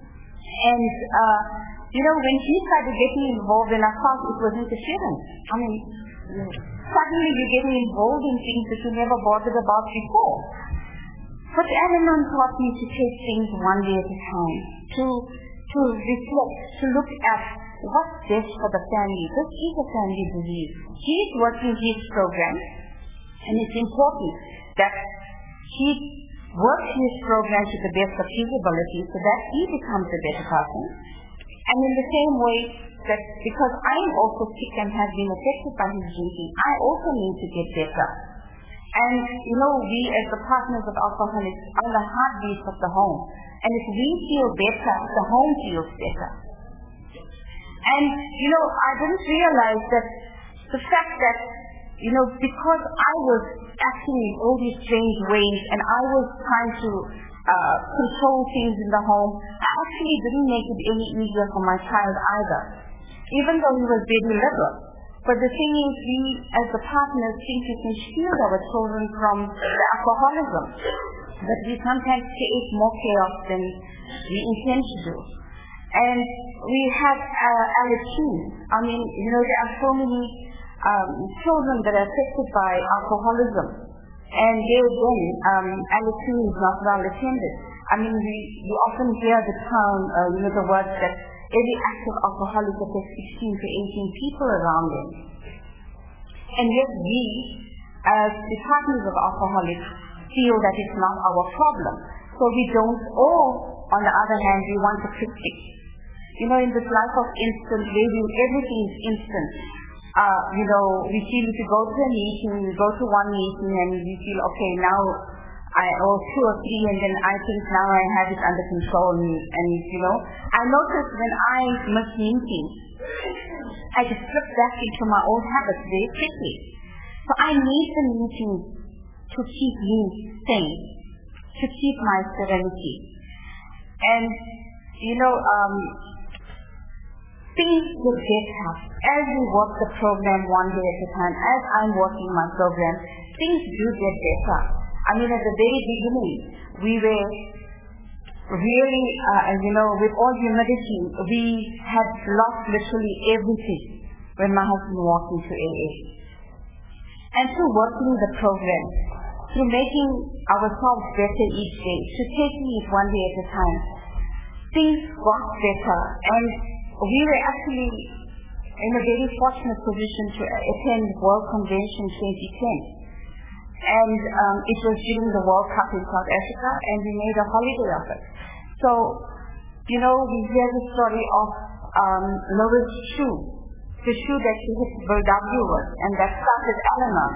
And, uh, you know, when he started getting involved in a house, it was interference. I mean, suddenly you're getting involved in things that you never bothered about before. But Al-Anon taught me to take things one day at a time, to to reflect, to look at what's best for the family. This is a family disease. He's working his program, and it's important that he works his program to the best of his ability so that he becomes a better person. And in the same way that because I am also sick and have been affected by his drinking, I also need to get better. And, you know, we as the partners of alcoholics are the heartbeats of the home. And if we feel better, the home feels better. And, you know, I didn't realize that the fact that, you know, because I was acting in all these strange ways and I was trying to uh, control things in the home, I actually didn't make it any easier for my child either, even though he was very liberal. But the thing is, we as the partners think we can shield our children from the alcoholism. but we sometimes create more chaos than we intend to do. And we have uh, allergies. I mean, you know, there are so many um, children that are affected by alcoholism. And there again, um, allergy is not well attended. I mean, we, we often hear the term, uh, you know, the words that every active alcoholic affects sixteen to eighteen people around them. And yet we, as the partners of alcoholics, feel that it's not our problem. So we don't, or on the other hand, we want to fix it. You know, in this life of instant living, everything is instant. Uh, you know, we feel if we go to a meeting, we go to one meeting and we feel, okay, now I owe two or three and then I think now I have it under control and, and you know, I notice when I miss meetings, I just slip back into my old habits very quickly. So I need the meeting to keep me sane, to keep my serenity. And, you know, um, things will get tough. As we work the program one day at a time, as I'm working my program, things do get better. I mean, at the very beginning, we were really, uh, you know, with all humility, we had lost literally everything when my husband walked into A A. And through working the program, through making ourselves better each day, to taking it one day at a time, things got better. And we were actually in a very fortunate position to attend World Convention twenty ten. And um, it was during the World Cup in South Africa, and we made a holiday of it. So, you know, we hear the story of um, Lois shoe, the shoe that she hit Bill W with, and that started Al-Anon.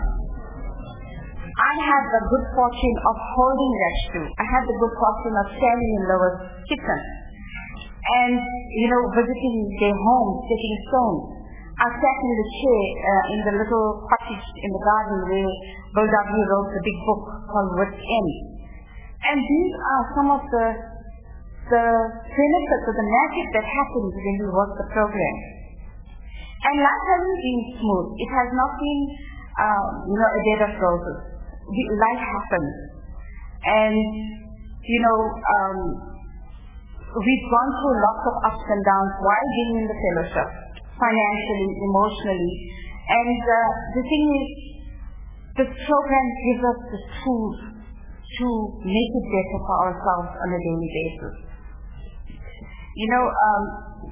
I had the good fortune of holding that shoe. I had the good fortune of standing in Lois' kitchen and, you know, visiting their home, sitting stone. I sat in the chair uh, in the little cottage in the garden where Bill W wrote the big book called What's In. And these are some of the the benefits of the magic that happens when we work the program. And life hasn't been smooth. It has not been, um, you know, a bed of roses. Life happens. And, you know, um, we've gone through lots of ups and downs while being in the fellowship, financially, emotionally. And uh, the thing is, this program gives us the tools to make it better for ourselves on a daily basis. You know, um,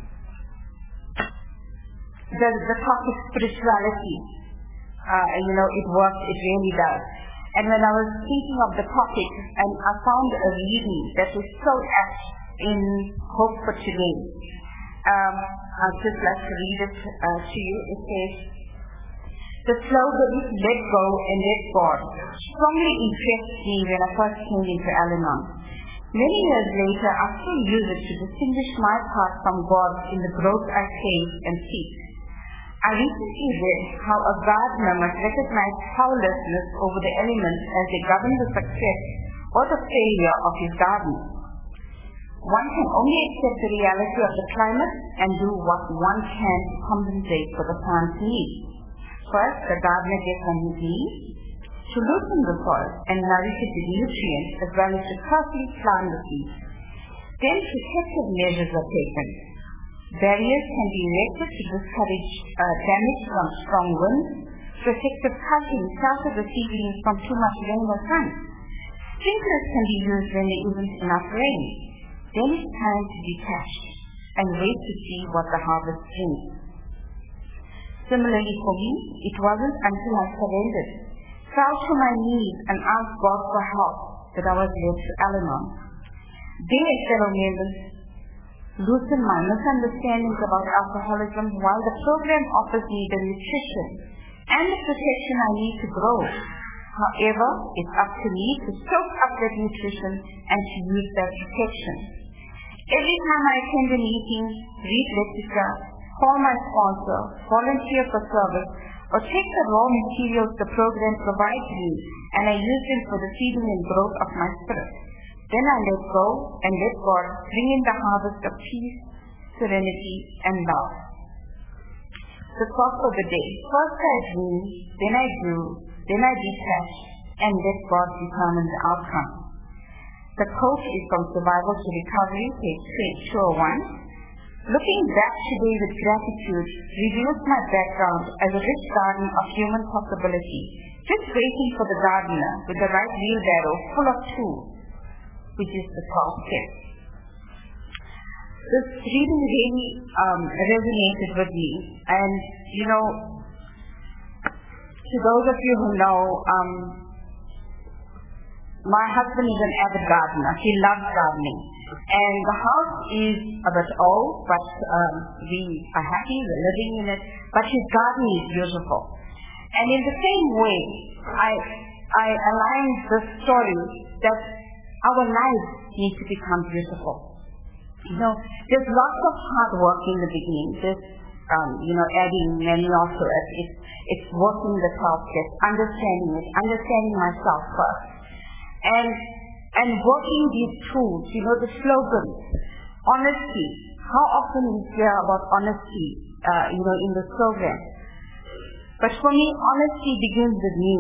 the, the topic spirituality, uh, you know, it works, it really does. And when I was thinking of the topic, and I found a reading that is so apt in Hope for Today. Um, I'd just like to read it uh, to you. It says, the slogan, let go and let God, strongly impressed me when I first came into Al-Anon. Many years later, I still use it to distinguish my path from God in the growth I face and seek. I recently read how a gardener must recognize powerlessness over the elements as they govern the success or the failure of his garden. One can only accept the reality of the climate and do what one can to compensate for the plant's needs. First, the gardener gets on his knees to loosen the soil and nourish it with nutrients as well as to carefully plant the seeds. Then protective measures are taken. Barriers can be erected to discourage uh, damage from strong winds. Protective cutting shelter the seedlings from too much rain or sun. Sprinklers can be used when there isn't enough rain. Then it's time to detach and wait to see what the harvest brings. Similarly for me, it wasn't until I surrendered, fell to my knees and asked God for help that I was led to Al-Anon. There, fellow members, loosen my misunderstandings about alcoholism while the program offers me the nutrition and the protection I need to grow. However, it's up to me to soak up that nutrition and to use that protection. Every time I attend a meeting, read literature, call my sponsor, volunteer for service, or take the raw materials the program provides me and I use them for the feeding and growth of my spirit. Then I let go and let God bring in the harvest of peace, serenity, and love. The thought of the day. First I dreamed, then I grew, then I detached, and let God determine the outcome. The quote is from Survival to Recovery, page two oh one. Looking back today with gratitude reveals my background as a rich garden of human possibility, just waiting for the gardener with the right wheelbarrow full of tools, which is the twelve steps. This reading really um, resonated with me, and you know, to those of you who know, um, my husband is an avid gardener. He loves gardening. And the house is a bit old, but um, we are happy, we're living in it. But his garden is beautiful. And in the same way, I, I align this story that our lives need to become beautiful. You know, there's lots of hard work in the beginning. There's, um, you know, adding many also. It's, it's working the twelve steps, understanding it, understanding myself first. And and working these tools, you know, the slogans, honesty. How often we hear about honesty, uh, you know, in the program. But for me, honesty begins with me.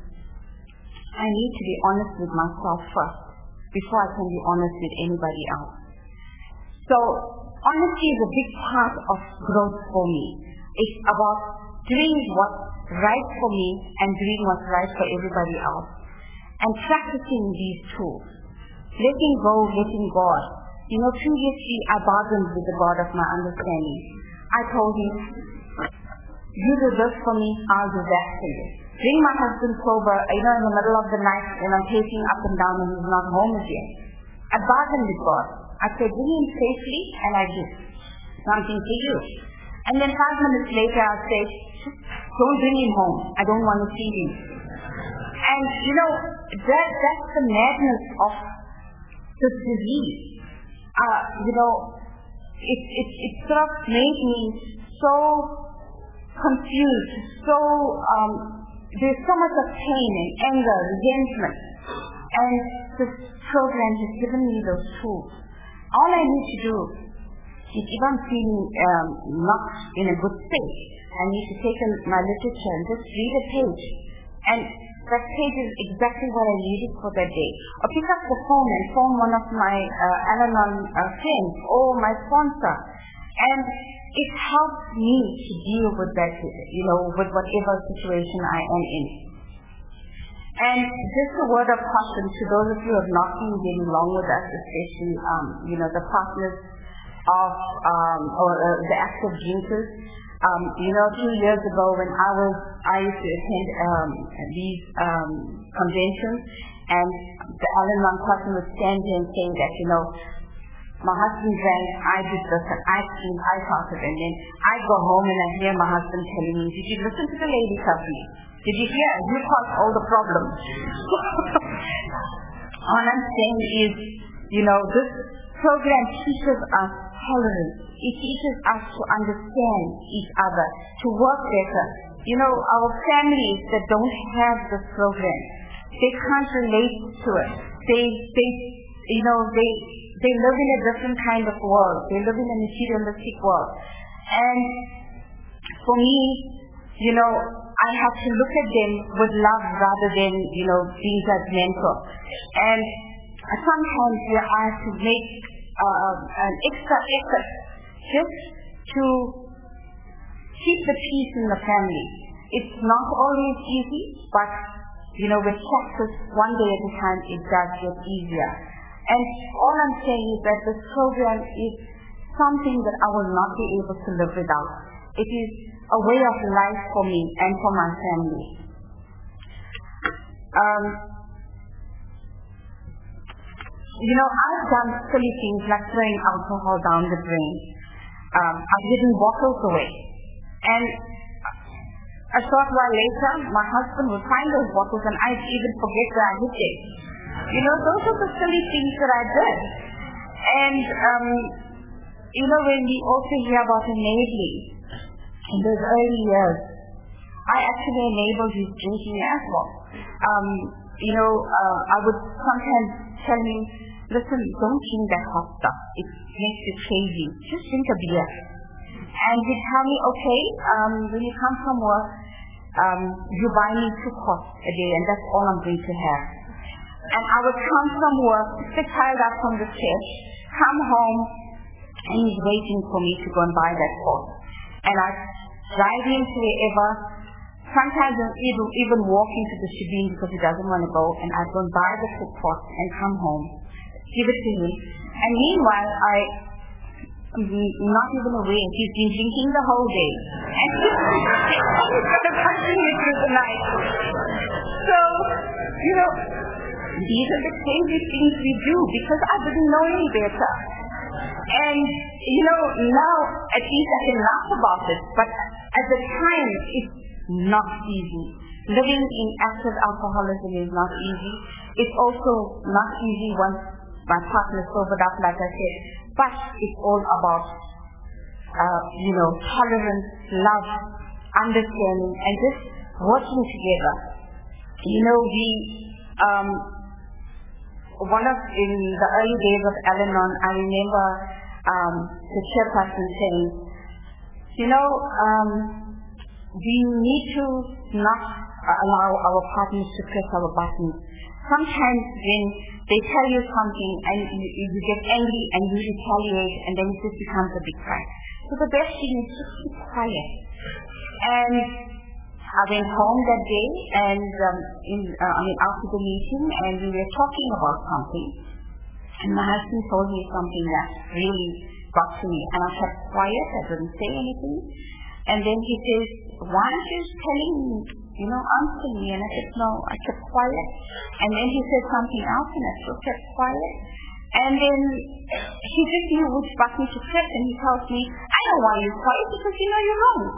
I need to be honest with myself first before I can be honest with anybody else. So, honesty is a big part of growth for me. It's about doing what's right for me and doing what's right for everybody else. And practicing these tools. Letting go, letting God. You know, previously I bargained with the God of my understanding. I told him, you do this for me, I'll do that for you. Bring my husband sober, you know, in the middle of the night when I'm pacing up and down and he's not home again. I bargained with God. I said, bring him safely, and I do. Something for you. And then five minutes later I'll say, don't bring him home. I don't want to see him. And, you know, that that's the madness of this disease. Uh, you know, it, it, it sort of made me so confused, so, um, there's so much of pain and anger, resentment. And this program has given me those tools. All I need to do is, if I'm feeling um, not in a good state, I need to take a, my literature and just read a page. And that page is exactly what I needed for that day. Or pick up the phone and phone one of my uh, Al-Anon uh, friends or my sponsor. And it helps me to deal with that, you know, with whatever situation I am in. And just a word of caution to those of you who have not been getting along with us, especially, um, you know, the partners of, um, or uh, the active drinkers. Um, you know, two years ago when I was, I used to attend um, these um, conventions, and the Al-Anon person would stand there and say that, you know, my husband drank, I did this, and I screamed, I shouted, and then I go home and I hear my husband telling me, did you listen to the lady company? Did you hear? You caused all the problems. All I'm saying is, you know, this program teaches us tolerance. It teaches us to understand each other, to work better. You know, our families that don't have this program, they can't relate to it. They, they, you know, they, they live in a different kind of world. They live in a materialistic world. And for me, you know, I have to look at them with love rather than, you know, being judgmental. And sometimes you know, I have to make uh, an extra effort just to keep the peace in the family. It's not always easy, but, you know, with practice, one day at a time, it does get easier. And all I'm saying is that this program is something that I will not be able to live without. It is a way of life for me and for my family. Um, you know, I've done silly things like throwing alcohol down the drain. Um, I've given bottles away. And a short while later, my husband would find those bottles and I'd even forget where I hid it. You know, those are the silly things that I did. And, um, you know, when we also hear about enabling, in those early years, I actually enabled his drinking as well. Um, you know, uh, I would sometimes tell him, listen, don't drink that hot stuff. It makes you crazy. Just drink a beer. And he'd tell me, okay, um, when you come from work, um, you buy me two cups a day, and that's all I'm going to have. and I would come from work, sit tired up from the church, come home, and he's waiting for me to go and buy that pot. And I'd drive him to wherever. Sometimes he'd even walk into the shebeen because he doesn't want to go, and I'd go and buy the cook pot and come home, give it to him. And meanwhile, I, not even aware, he's been drinking the whole day. And he's going to continue through the night. So, you know, these are the crazy things we do because I didn't know any better. And, you know, now at least I can laugh about it, but at the time it's not easy. Living in active alcoholism is not easy. It's also not easy once my partner is sobered up, like I said, but it's all about, uh, you know, tolerance, love, understanding, and just working together. You know, we, um, one of, in the early days of Al-Anon, I remember um, the chairperson saying, you know, um, we need to not allow our partners to press our buttons. Sometimes when they tell you something and you, you get angry and you retaliate, and then it just becomes a big fight. So the best thing is just keep quiet. And I went home that day, and um, in, uh, I mean, after the meeting, and we were talking about something, and my husband told me something that really got to me, and I kept quiet. I didn't say anything. And then he says, why aren't you telling me, you know, answer me? And I said, no, I kept quiet. And then he said something else, and I still kept quiet. And then he just knew which button to press, and he tells me, I know why you're quiet, because you know you're wrong.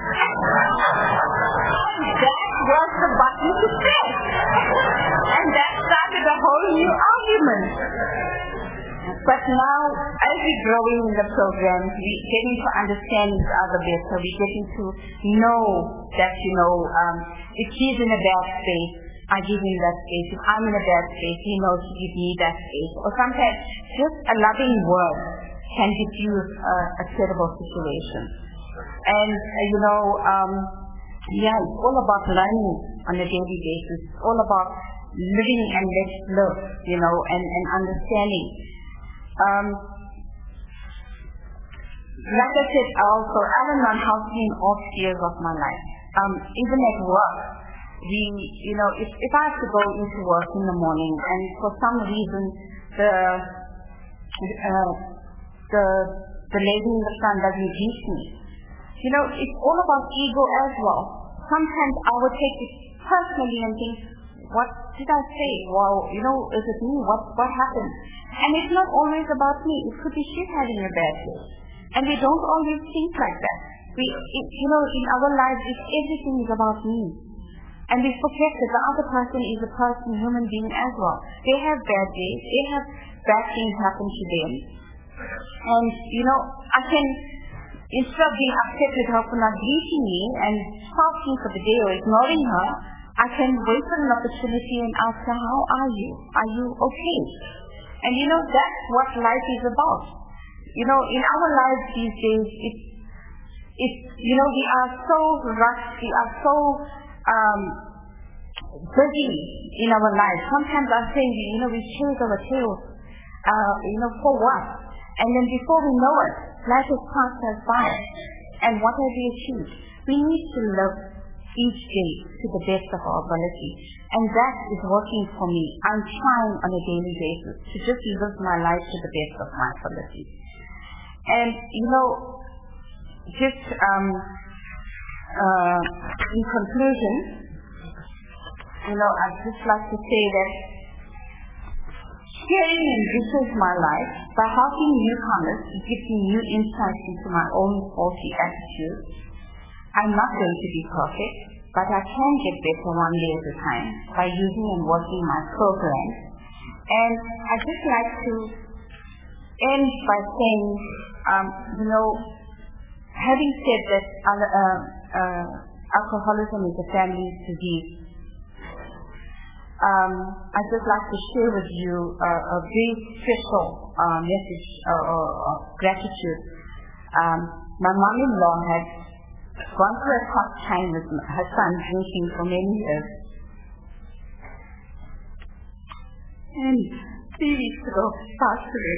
And that was the button to press. And that started a whole new argument. But now, as we're growing in the program, we're getting to understand each other better. We're getting to know that, you know, um, if he's in a bad space, I give him that space. If I'm in a bad space, he knows to give me that space. Or sometimes just a loving word can diffuse a, a terrible situation. And, uh, you know, um, yeah, it's all about learning on a daily basis. It's all about living and let's live, you know, and, and understanding. Um, like I said, also, Al-Anon helped me in all spheres of my life. Um, even at work, we, you know, if, if I have to go into work in the morning, and for some reason the uh, the the lady in the front doesn't greet me, you know, it's all about ego as well. Sometimes I would take it personally and think, what did I say? Well, you know, is it me? What what happened? And it's not always about me. It could be she's having a bad day. And we don't always think like that. We, it, you know, in our lives, it's, everything is about me. And we forget that the other person is a person, human being as well. They have bad days. They have bad things happen to them. And, you know, I can, instead of being upset with her for not greeting me and talking for the day or ignoring her, I can wait for an opportunity and ask her, how are you? Are you okay? And you know, that's what life is about. You know, in our lives these days, it's, it's, you know, we are so rushed, we are so um, busy in our lives. Sometimes I'm saying, you know, we chase our tails, uh, you know, for what? And then before we know it, life has passed us by. And what have we achieved? We need to live each day to the best of our ability. And that is working for me. I'm trying on a daily basis to just live my life to the best of my ability. And, you know, just um, uh, in conclusion, you know, I'd just like to say that sharing enriches my life by helping newcomers. It gives me new insights into my own faulty attitude. I'm not going to be perfect, but I can get better one day at a time by using and working my program. And I'd just like to end by saying, um, you know, having said that uh, uh, alcoholism is a family disease, um, I'd just like to share with you uh, a very special uh, message uh, of gratitude. Um, my mom-in-law had gone through a tough time with her son drinking for many years. and three weeks ago passed away.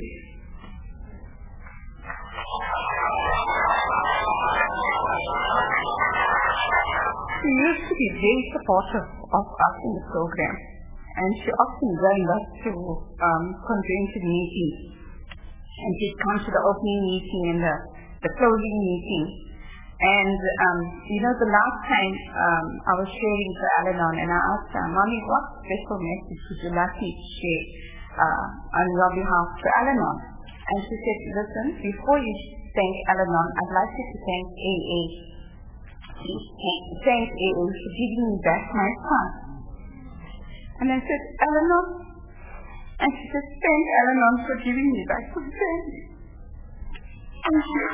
She used to be very supportive of us in the program, and she often joined us to um, convention meetings. And she'd come to the opening meeting and the, the closing meeting. And, um, you know, the last time um, I was sharing to Al-Anon, and I asked her, Mommy, what special message would you like me to share uh, on your behalf to Al-Anon? And she said, listen, before you thank Al-Anon, I'd like you to thank A A. Thank A A for giving me back my son. And I said, Al-Anon? And she said, thank Al-Anon for giving me back my family. Thank you.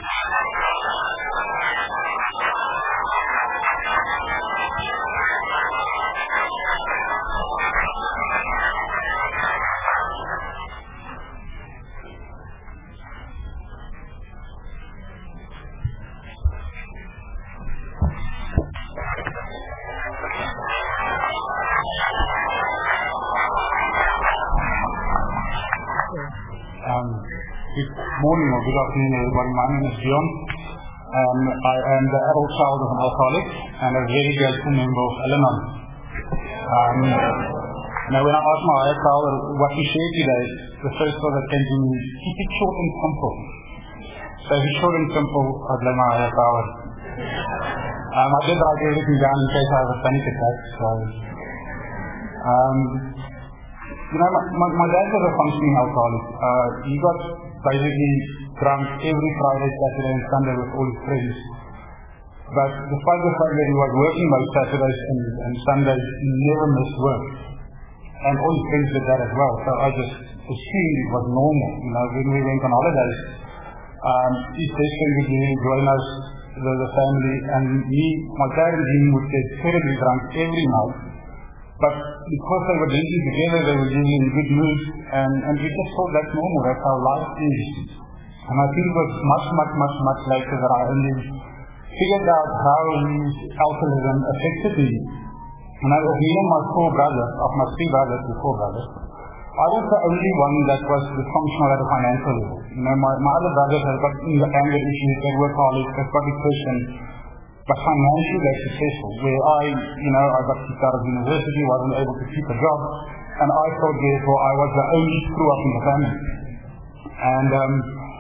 Um, good morning or good afternoon everybody. My name is Dion. Um, I am the adult child of an alcoholic and a very grateful member of Al-Anon. Um, now when I asked my higher power what to share today, the first thought that came to me is keep it short and simple. So if it's short and simple, I blame my higher power. Um, I did write everything down in case I have a panic attack. So, um, You know, my, my, my dad was a functioning alcoholic. Uh, he got basically drunk every Friday, Saturday and Sunday with all his friends. But despite the fact that he was working most Saturdays and, and Sundays, he never missed work. And all his friends did that as well. So I just assumed it was normal. You know, when we went on holidays, um, his best friend would join us, the, the family, and me, my dad and him would get terribly drunk every night. But because they were drinking together, they were usually in good mood, and, and we just thought that's normal, that's how life is. And I think it was much, much, much, much later that I only figured out how his alcoholism affected me. And I was me and my four brothers, of my three brothers, the four brothers, I was the only one that was dysfunctional at a financial level. You know, my, my other brothers have got anger issues, they were workaholics, they've got depression. But financially they're successful, where I, you know, I got kicked out of university, wasn't able to keep a job, and I thought therefore I was the only screw-up in the family. And, um,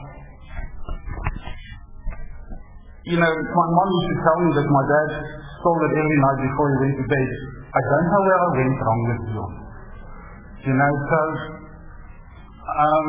you know, my mom used to tell me that my dad stole it every night before he went to bed. I don't know where I went wrong with you. You know, so, um,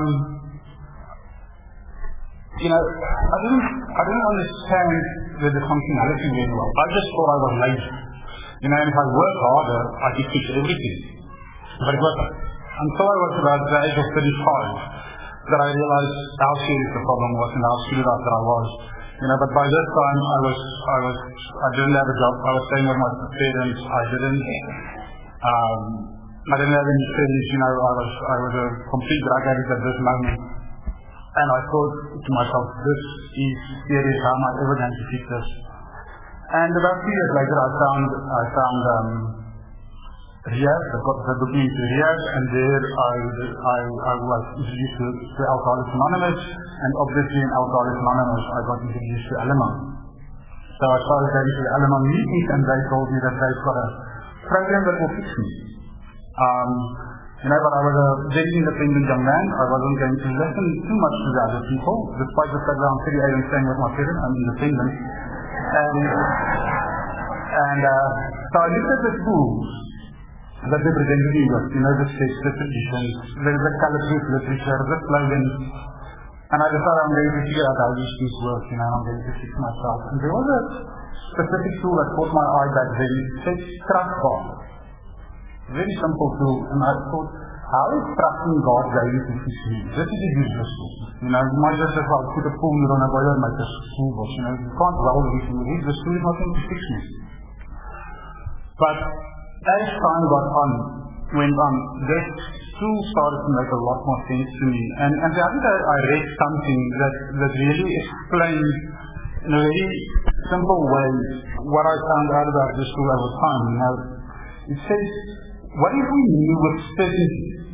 you know, I didn't, I didn't understand the dysfunctionality very well. I just thought I was lazy. You know, and if I worked harder, I could fix everything. But it wasn't. Until I was about the age of thirty-five, that I realized how serious the problem was and how screwed up that I was. You know, but by this time, I was, I was, I didn't have a job. I was staying with my parents. I didn't, um, I didn't have any friends. You know, I was, I was a complete drug addict at this moment. And I thought to myself, this is serious, how am I ever going to fix this? And about two years later, I found, I found, um, Riyadh, I got the booking into Riyadh, and there I, I, I was introduced to, to Alcoholics Anonymous, and obviously in Alcoholics Anonymous, I got introduced to Al-Anon. So I started going to the Al-Anon meetings, and they told me that they've got a program that will fix me. Um, You know, but I was a very independent young man. I wasn't going to listen too much to the other people, despite the fact that I'm thirty-eight and staying with my parents. I'm independent. And, and uh, so I looked at the tools that they presented me with, you know, the text, the traditions, the, the calibrate literature, the slogans. And I decided I'm going to figure out how these things work, you know, I'm going to fix myself. And there was a specific tool that caught my eye back then. It said trust God. Very simple tool, and I thought, how is trusting God going to fix me? This is a useless tool. You know, you might just as well put a formula on a boiler and make a school box. You know, you can't roll everything with it. This tool is not going to fix me. But as time got on, went on, this tool started to make a lot more sense to me. And, and the other day I read something that, that really explained in a very simple way what I found out about this tool over time. You know, it says, what if we knew with certainty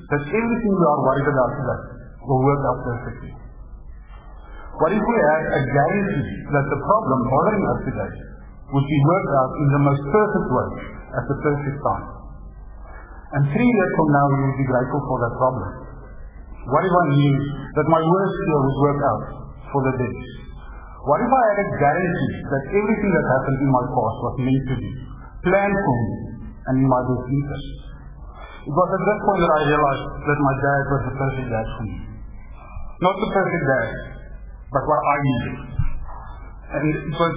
that everything we are worried about today will work out perfectly? What if we had a guarantee that the problem bothering us today would be worked out in the most perfect way at the perfect time? And three years from now, we would be grateful for that problem. What if I knew that my worst fear would work out for the best? What if I had a guarantee that everything that happened in my past was meant to be, planned for me, and in my best interest? It was at that point that I realized that my dad was the perfect dad for me. Not the perfect dad, but what I needed. And it was,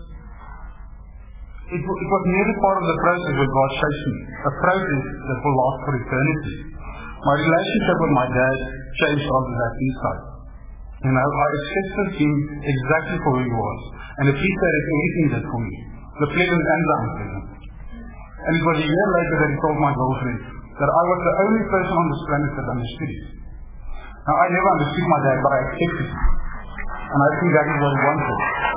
it, it was merely part of the process that God shaped me, a process that will last for eternity. My relationship with my dad changed after that insight. You know, I accepted him exactly for who he was, and appreciated everything he did for me, the pleasant and the unpleasant. And it was a year later that he told my girlfriend that I was the only person on this planet that understood it. Now, I never understood my dad, but I accepted him. And I think that is what he wanted.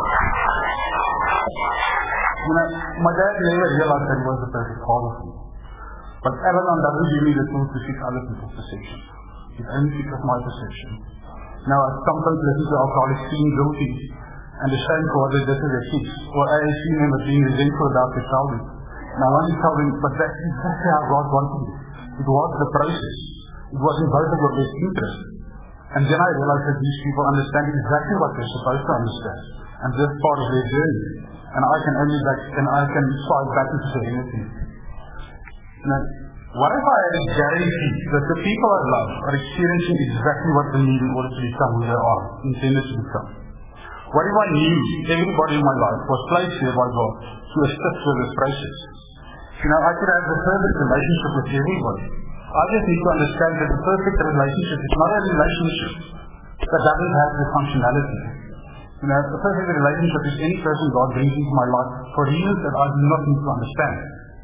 You know, my dad never realized that he was the perfect father for me. But Al-Anon doesn't give me the tools to fix other people's perception. It only fixes my perception. Now, I sometimes listen to alcoholics feeling guilty and ashamed for what they did to their kids, or A A C members being resentful about their childhood. Now, I want to tell them, but that's exactly how God wanted it. It was the process. It was in both of your best interest. And then I realized that these people understand exactly what they're supposed to understand. And this part of their journey. And I can only back, and I can slide back into serenity. Now, what if I had a guarantee that the people I love are experiencing exactly what they need in order to become who they are, intended to become? What if I knew everybody in my life was placed here by God to assist with this process? You know, I could have the perfect relationship with everybody. I just need to understand that the perfect relationship is not a relationship that doesn't have the functionality. You know, the perfect relationship is any person God brings into my life for reasons that I do not need to understand.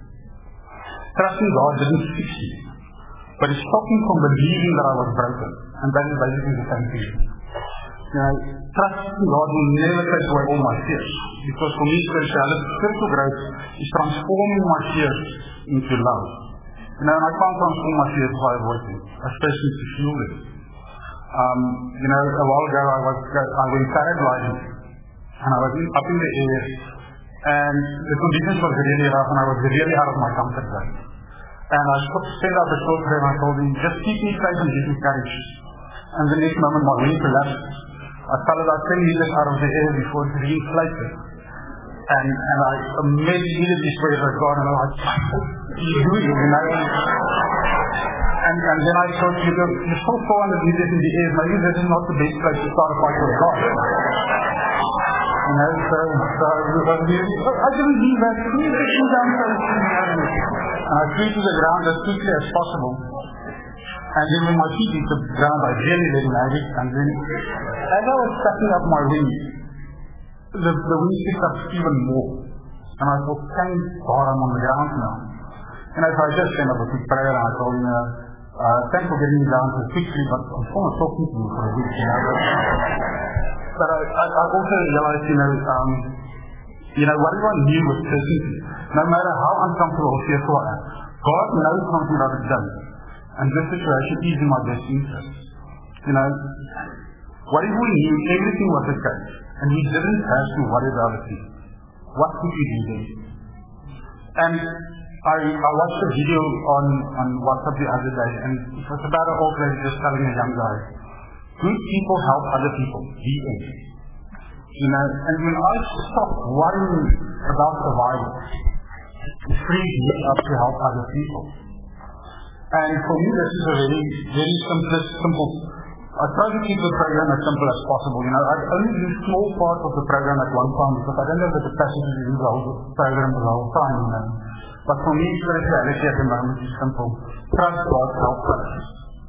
Trusting God didn't fix me, but it stopped me from believing that I was broken. And that is basically the same thing. You know, trusting God will never take away all my fears. Because for me, spirituality, spiritual growth is transforming my fears into love. You know, and I can't transform my fears by avoiding, especially to feel them. Um, you know, a while ago I was I went paragliding, and I was in, up in the air, and the conditions were really rough, and I was really out of my comfort zone. And I sent out a short prayer, and I told him, just keep me safe and give me courage. And the next moment my wing collapsed. I fell about ten meters out of the air before it reinflated. And, and I immediately prayed to God, and I was like, you do it, you know. And, and then I thought, you know, you're still four hundred meters in the air, maybe this is not the best place to start a fight with God. You know, so, so I didn't leave that, please push me down so and I flew to the ground as quickly as possible. And then when my feet hit the ground, I really let him have it. And then, as I was stacking up my wings, the, the wind picked up even more. And I thought, thank God I'm on the ground now. And as I just sent up a quick prayer, and I told him, uh, uh, thanks for getting me down so quickly, but I'm still not talking to you for a week, you know. But I, I, I also realized, you know, um, you know, what everyone knew was certainty. No matter how uncomfortable or fearful I am, God knows something that I've done. And this situation is in my best interest. You know, what if we knew everything was okay, and we didn't have to worry about a thing? What could we do then? And I, I watched a video on, on WhatsApp the other day, and it was about an old lady just telling a young guy, good people help other people, the end. You know, and when I stopped worrying about survival, it freed me up to help other people. And for me, this is a very, very simple, simple. I try to keep the program as simple as possible. You know, I only do small parts of the program at one time because I don't have the capacity to do the whole program the whole time. You know. But for me, spirituality at the moment is simple. Trust God, help others.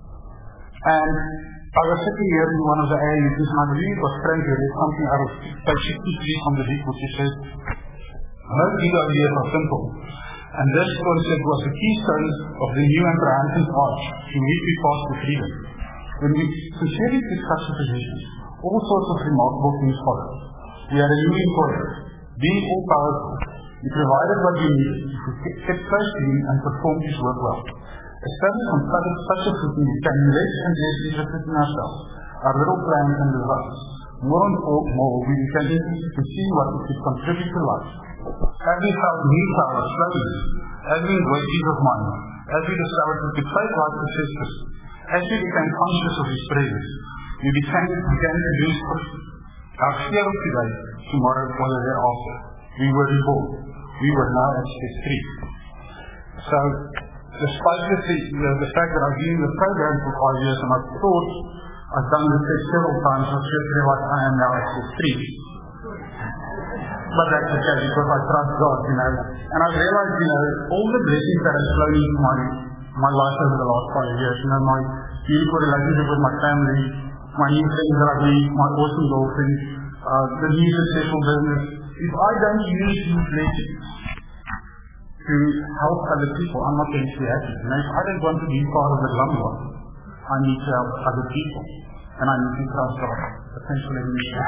And I was sitting here in one of the A A meetings, and I believe it was Frank who read something out of page sixty-three from the book, which says, most big ideas are simple. And this concept was the keystone of the new and triumphant arch in which we pass to freedom. When we sincerely discuss the positions, all sorts of remarkable things follow. We had a new employer, being all powerful. He provided what we needed, he kept close to him and performed his work well. Establish on such a footing, we can rest and rest interested in ourselves, our little plans and desires. More and more, we can to see what we could contribute to life. As we felt new power slowly, as we enjoyed peace of mind, as we discovered we could take life successfully, as we became conscious of His presence, we began, began to lose our fear of today, tomorrow, or the day after. We were reborn. We were now at step three. So, despite the, the, the fact that I've been in the program for five years and I've thought I've done this test several times, I've just realized I am now at step three. But that's okay because I trust God, you know. And I've realized, you know, all the blessings that have flown into my, my life over the last five years, you know, my beautiful relationship with my family, my new friends that I've made, my awesome girlfriend, uh, the new successful business. If I don't use these blessings to help other people, I'm not going to be happy. You know, if I don't want to be part of the glum one, I need to help other people. And I need to trust God. Thanks for letting me share.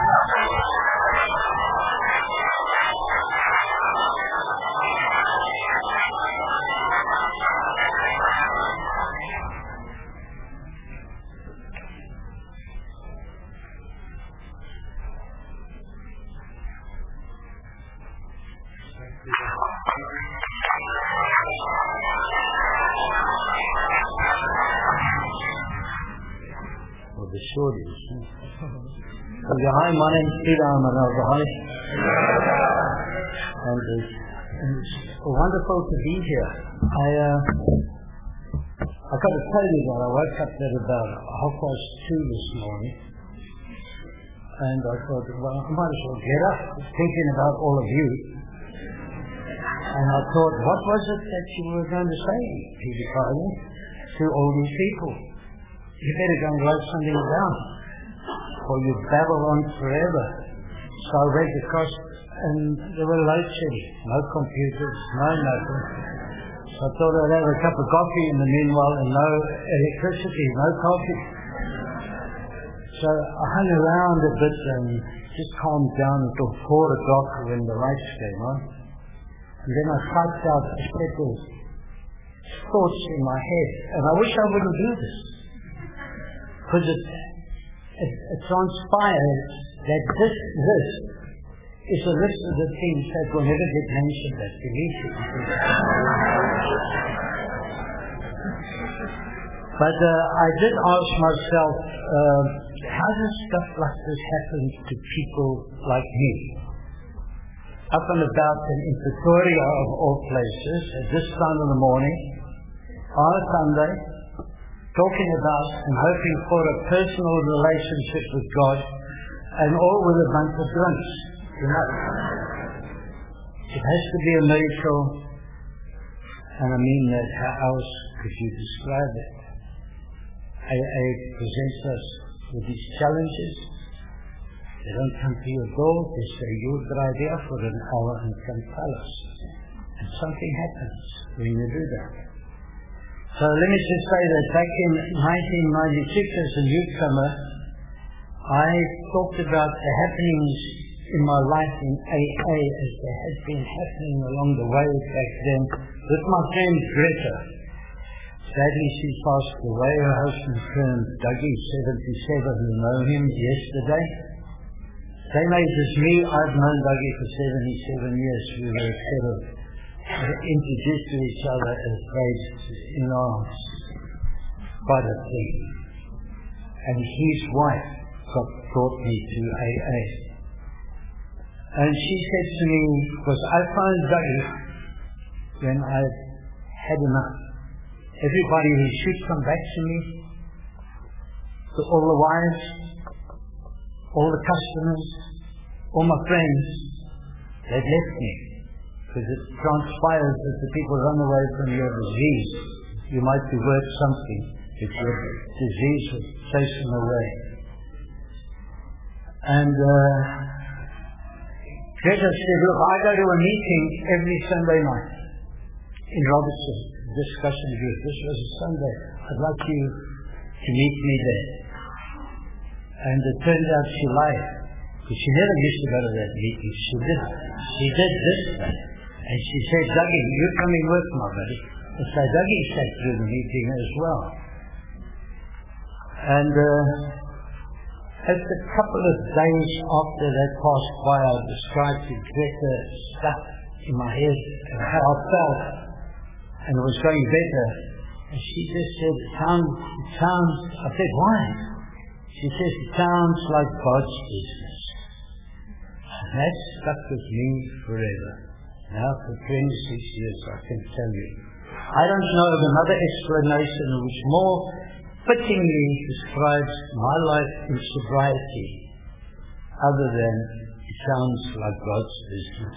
The shorties. Hi, my name is Peter. I'm an alcoholic. And it's, it's wonderful to be here. I uh, I got to tell you that I woke up at about half past two this morning. And I thought, well, I might as well get up, thinking about all of you. And I thought, what was it that you were going to say, Peter Carlin, to all these people? You better go and write something down, or you babble on forever. So I read across, and there were load shedding, no computers, no nothing. So I thought I'd have a cup of coffee in the meanwhile, and no electricity, no coffee. So I hung around a bit and just calmed down until four o'clock when the lights came on. And then I typed out a set of thoughts in my head, and I wish I wouldn't do this. Because it, it, it transpires that this list is a list of the things that will never get mentioned at the meeting. But uh, I did ask myself, uh, how does stuff like this happen to people like me? Up and about in Pretoria of all places, at this time of the morning, on a Sunday, talking about and hoping for a personal relationship with God, and all with a bunch of drinks. You know, it has to be a miracle, and I mean that. How else could you describe it? A A presents us with these challenges. They don't come to your door. They say you're right there for an hour and come tell us, and something happens when you do that. So let me just say that back in nineteen ninety-six as a newcomer, I talked about the happenings in my life in A A as there had been happening along the way back then with my friend Greta. Sadly, she passed away. Her husband turned Dougie, seventy-seven, you know him, yesterday. Same age as me, I've known Dougie for seventy-seven years. We were sort of introduced to each other as babes in arms. Quite a thing. And his wife got, brought me to A A. And she said to me, because I found Dougie when I had enough. Everybody who should come back to me, to all the wives, all the customers, all my friends, they've left me. Because it transpires that the people run away from your disease. You might be worth something if your disease was chasing away. And uh, Greta said, look, I go to a meeting every Sunday night in Robertson, discussion group. This was a Sunday. I'd like you to meet me there. And it turned out she lied. Because she never used to go to that meeting. She did. She did this day. And she said, Dougie, you're coming with my buddy. So Dougie sat through the meeting as well. And uh, as a couple of days after that passed by, I described to Greta stuff in my head and how I felt, and it was going better. And she just said, it sounds, it sounds, I said, why? She says, it sounds like God's business. And that stuck with me forever. Now for twenty-six years, I can tell you. I don't know of another explanation which more fittingly describes my life in sobriety other than it sounds like God's business.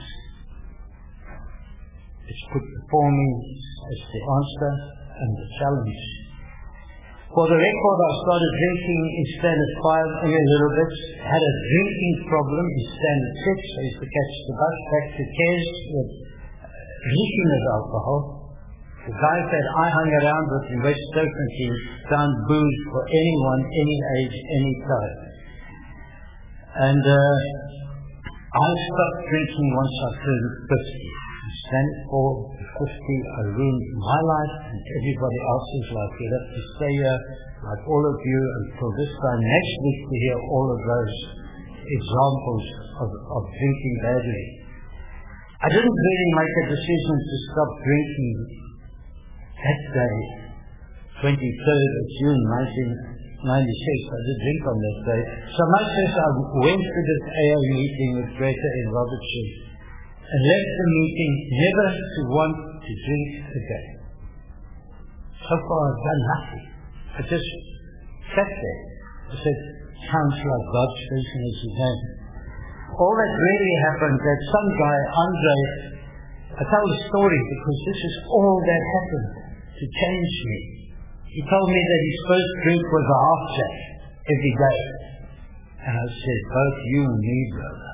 It's put before me as the answer and the challenge. For the record, I started drinking in Standard five only a little bit, had a drinking problem in Standard six. I used to catch the bus back to Cairns with reeking of alcohol. The guys that I hung around with in West Stockton found booze for anyone, any age, any time. And uh, I stopped drinking once I turned fifty. Standard four to fifty, I ruined my life and everybody else's life. You'll have to stay here, like all of you, until this time next week to hear all of those examples of, of drinking badly. I didn't really make a decision to stop drinking that day, twenty-third of June nineteen ninety-six. I did drink on that day. So much as I went to this A O meeting with Greta in Robertson and left the meeting never to want to drink again. So far I've done nothing. I just sat there. I said, sounds like God's business again. All that really happened, that some guy, Andre, I tell the story because this is all that happened to change me. He told me that his first drink was a half jack every day. And I said, both you and me, brother.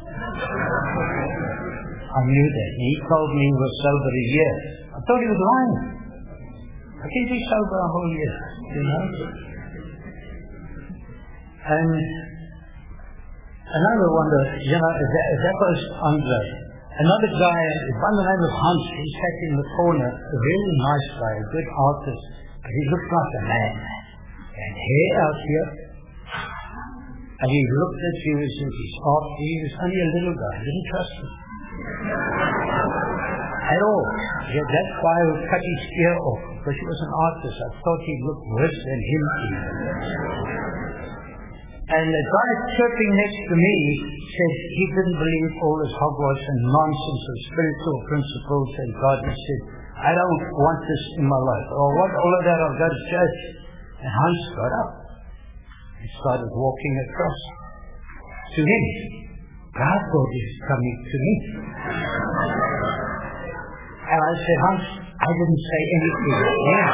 I knew that. He told me he was sober a year. I thought he was lying. I can't be sober a whole year, you know. And another wonder, you know, that, that was Andre. Another guy, by the name of Hans, he sat in the corner, a really nice guy, a good artist, but he looked like a man. And hair out here. And he looked at you as if he's after you. He was only a little guy. I didn't trust him. At all. Yeah, that guy who cut his ear off because he was an artist. I thought he looked worse than him even. And the guy chirping next to me said he didn't believe all this hogwash and nonsense of spiritual principles and God. He said, I don't want this in my life. Oh, what all of that? I'll go to church. And Hans got up and started walking across to him. God thought he was coming to me. And I said, Hans, I didn't say anything. Yeah.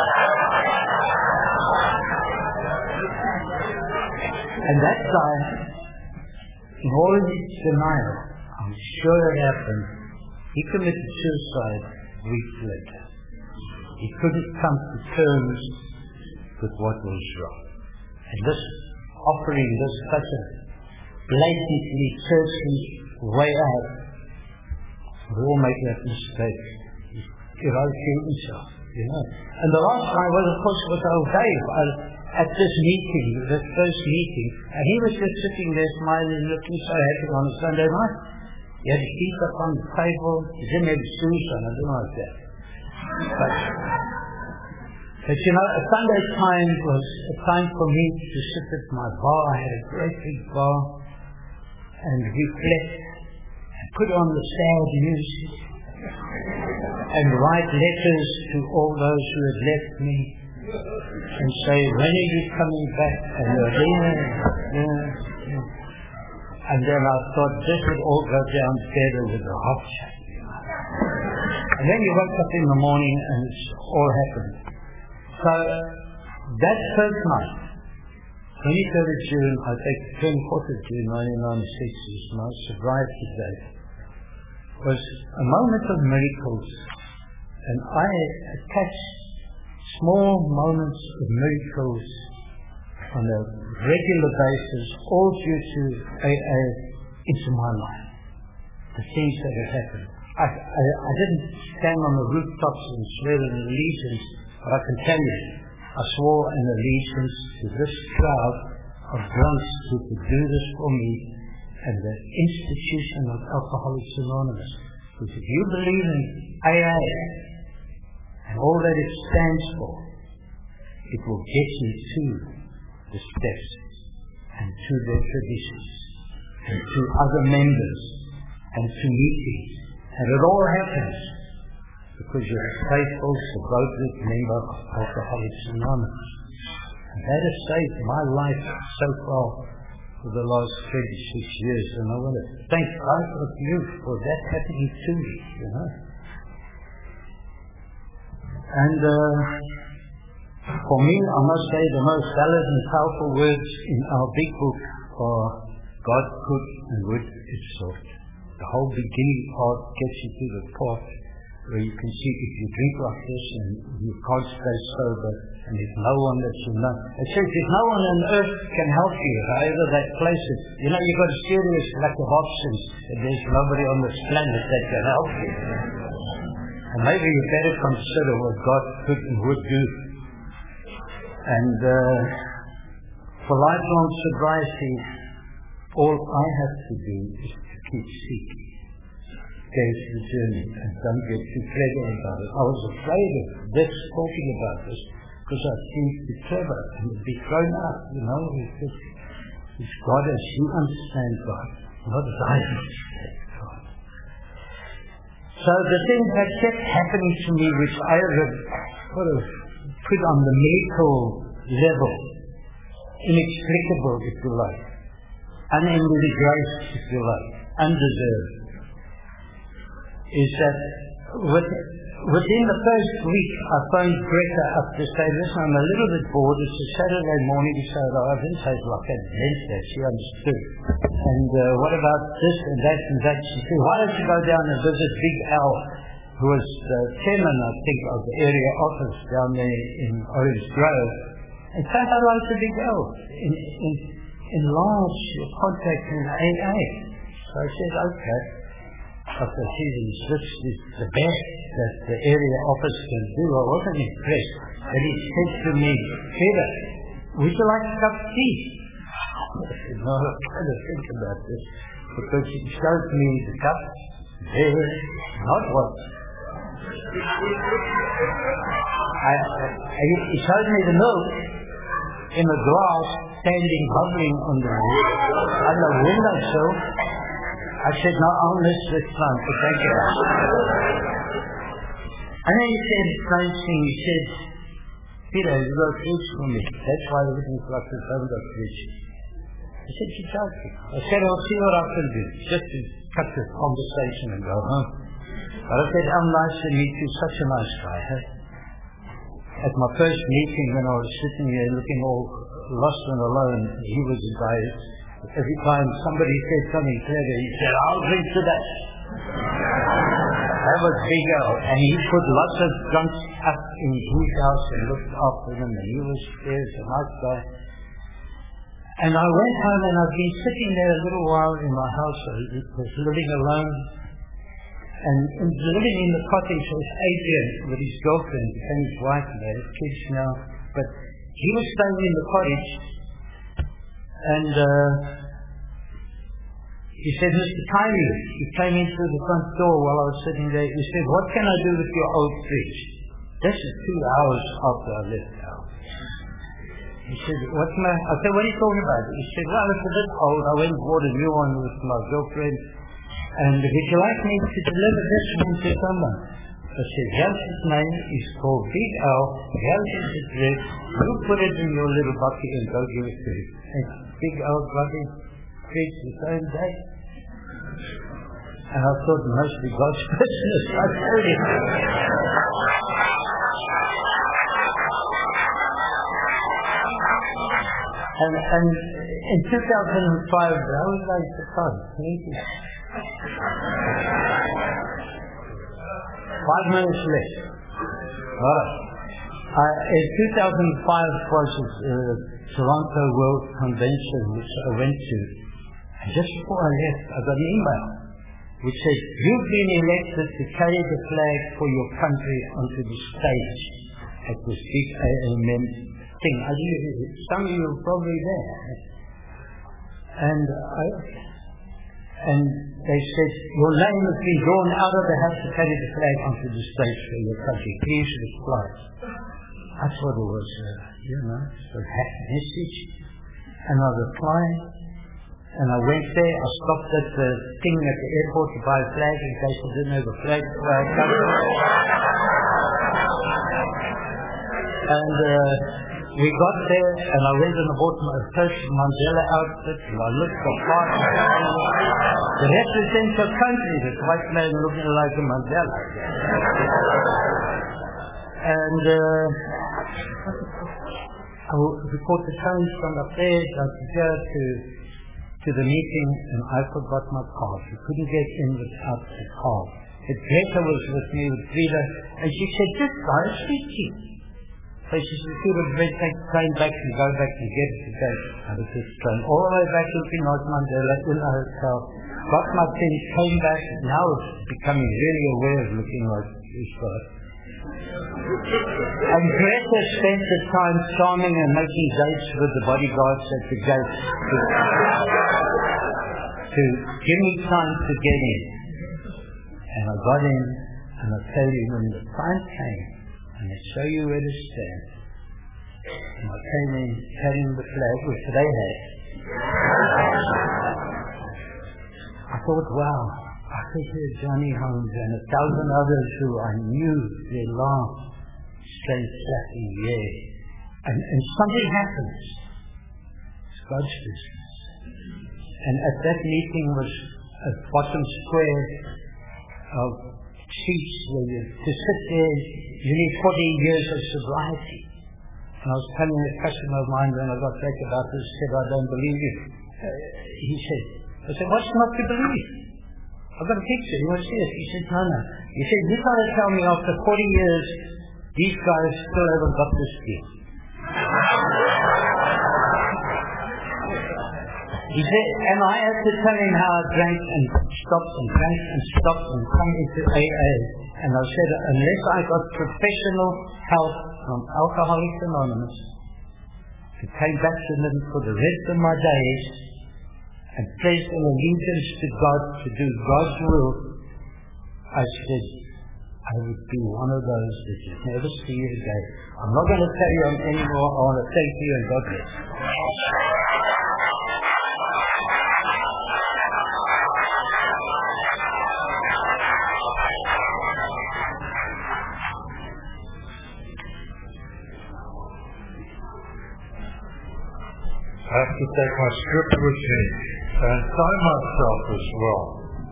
And that guy, in all his denial, I'm sure it happened, he committed suicide weeks later. He couldn't come to terms with what was wrong. And this offering, this such a blatantly churchy way out, we all make that mistake. He wrote himself, you know. And the last guy was, of course, was old Dave. I, at this meeting, this first meeting, and he was just sitting there smiling, looking so happy on a Sunday night. He had his feet up on the table, he didn't have his shoes on, I don't know like that. But, but you know, a Sunday time was a time for me to sit at my bar. I had a great big bar, and reflect, and put on the sad music, and write letters to all those who had left me, and say, when are you coming back? And they're there, yeah, yeah. And then I thought this would all go down better with a hot shot. And then you woke up in the morning and it's all happened. So that first night, twenty-third of June, I think twenty-fourth of June nineteen ninety-six is my sobriety date, was a moment of miracles. And I attached small moments of miracles on a regular basis, all due to A A, into my life. The things that have happened. I, I, I didn't stand on the rooftops and swear an allegiance, but I can tell you, I swore an allegiance to this crowd of drunks who could do this for me and the institution of Alcoholics Anonymous. Because if you believe in A A and all that it stands for, it will get you to the steps and to their traditions and to other members and to meetings. And it all happens because you're a faithful, devoted member of Alcoholics Anonymous. And that has saved my life so far for the last twenty-six years. And I want to thank both of you for that happening to me, you know. And uh, for me, I must say the most valid and powerful words in our big book are God could and would itself. The whole beginning part gets you to the part where you can see if you drink like this and you can't stay sober and there's no one that you know. It says there's no one on earth can help you, however that place is. You know, you've got a serious lack of options and there's nobody on this planet that can help you. And maybe you better consider what God could and would do. And uh, for lifelong sobriety, all I have to do is to keep seeking. There's the journey, and don't get too clever about it. I was afraid of this, talking about this, because I seemed to be clever and to be thrown out, you know. It's, it's God as you understand God, not as I understand God. So the things that kept happening to me, which I have sort of put on the medical level, inexplicable, if you like, unending grace, if you like, undeserved, is that with, within the first week I phoned Greta up to say, listen, I'm a little bit bored. It's a Saturday morning, so I didn't say it like that. Wednesday, she understood. And uh, what about this and that and that? She said, why don't you go down and visit Big Al, who was the chairman, I think, of the area office down there in Orange Grove, and say hello to Big Al. In, in, enlarge your contact in A A. So I said, okay. I said, Jesus, this is the best that the area office can do. I wasn't impressed. And he said to me, Peter, would you like a cup of tea? I said, no, I'm trying to think about this. Because he showed me the cup there, not what. I, I, he showed me the milk in a glass standing bubbling on the, on the windowsill. I said, no, I'll miss this one, so thank you. And then he said, strange thing, he said, Peter, you got fruits for me. That's why everything's like this, I haven't got fruits. I said, you're joking. I said, I'll see what I can do, just to cut the conversation and go home. But I said, I'm nice to meet you, such a nice guy, hey? At my first meeting, when I was sitting here looking all lost and alone, he was a guy. Every time somebody said something clever, he said, I'll drink to that. That was Big Al. And he put lots of drunks up in his house and looked after them, and he was there, a nice guy. And I went home, and I've been sitting there a little while in my house. I was living alone. And, and living in the cottage was Adrian with his girlfriend and his wife, and they have kids now. But he was staying in the cottage. And uh, he said, Mister Kylie, he came in through the front door while I was sitting there. He said, what can I do with your old fridge? This is two hours after I left the house. He said, what's my... I said, what are you talking about? He said, well, it's a bit old. I went and bought a new one with my girlfriend. And would you like me to deliver this one to someone? I said, Jansen's name is called Big Al. Jansen's address. You put it in your little bucket and go give it to him. And Big Al got his fridge the same day. And I thought, mostly God's business, I told him. and, and in two thousand five, I was like the son. Five minutes left. All right. Uh, in two thousand five was the uh, Toronto World Convention, which I went to. And just before I left, I got an email. which says, you've been elected to carry the flag for your country onto the stage at this big A M M thing. I think some of you are probably there. And I, and they said, your name has been drawn out of the house to carry the flag onto the stage for your country. Please reply. I thought it was, uh, you know, a hack message. And I replied. And I went there, I stopped at the thing at the airport to buy a flag in case I didn't have a flag to buy a country. And uh, we got there, and I went and I bought my first Mandela outfit, and I looked the part. It represents a country, this white man looking like a Mandela. And uh, I before the train from up there, I was here to to the meeting, and I forgot my card. We couldn't get in without the card. The Greta was with me with Frida, and she said, this guy is fifty. So she said, she would take the train back and go back and get it again. I was just train all the way back to North Mandela in a hotel. Got my things, came back, now it's becoming really aware of looking like this guy. And Greta spent the time charming and making dates with the bodyguards at the gate to, to give me time to get in. And I got in, and I tell you, when the time came, and they show you where to stand, and I came in carrying the flag, which they had. I thought, wow, I could hear Johnny Holmes and a thousand others who I knew their laugh stayed flat in the air. And, and something happens. It's God's business. And at that meeting was a bottom square of seats where you, to sit there, you need forty years of sobriety. And I was telling a customer of mine when I got back about this, said, I don't believe you. Uh, he said, I said, what's not to believe? I've got a picture, you want to see it? He said, no, no. He said, you can't tell me after forty years, these guys still haven't got this deal. He said, and I had to tell him how I drank and stopped and drank and stopped and come into A A. And I said, unless I got professional help from Alcoholics Anonymous, I came back to them for the rest of my days and pledged an allegiance to God to do God's will, I said, I would be one of those that you never see again. I'm not going to tell you anymore. I want to thank you and God bless. I have to take my script with me and time myself as well.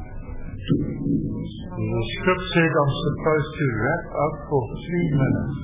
The script said I'm supposed to wrap up for three minutes.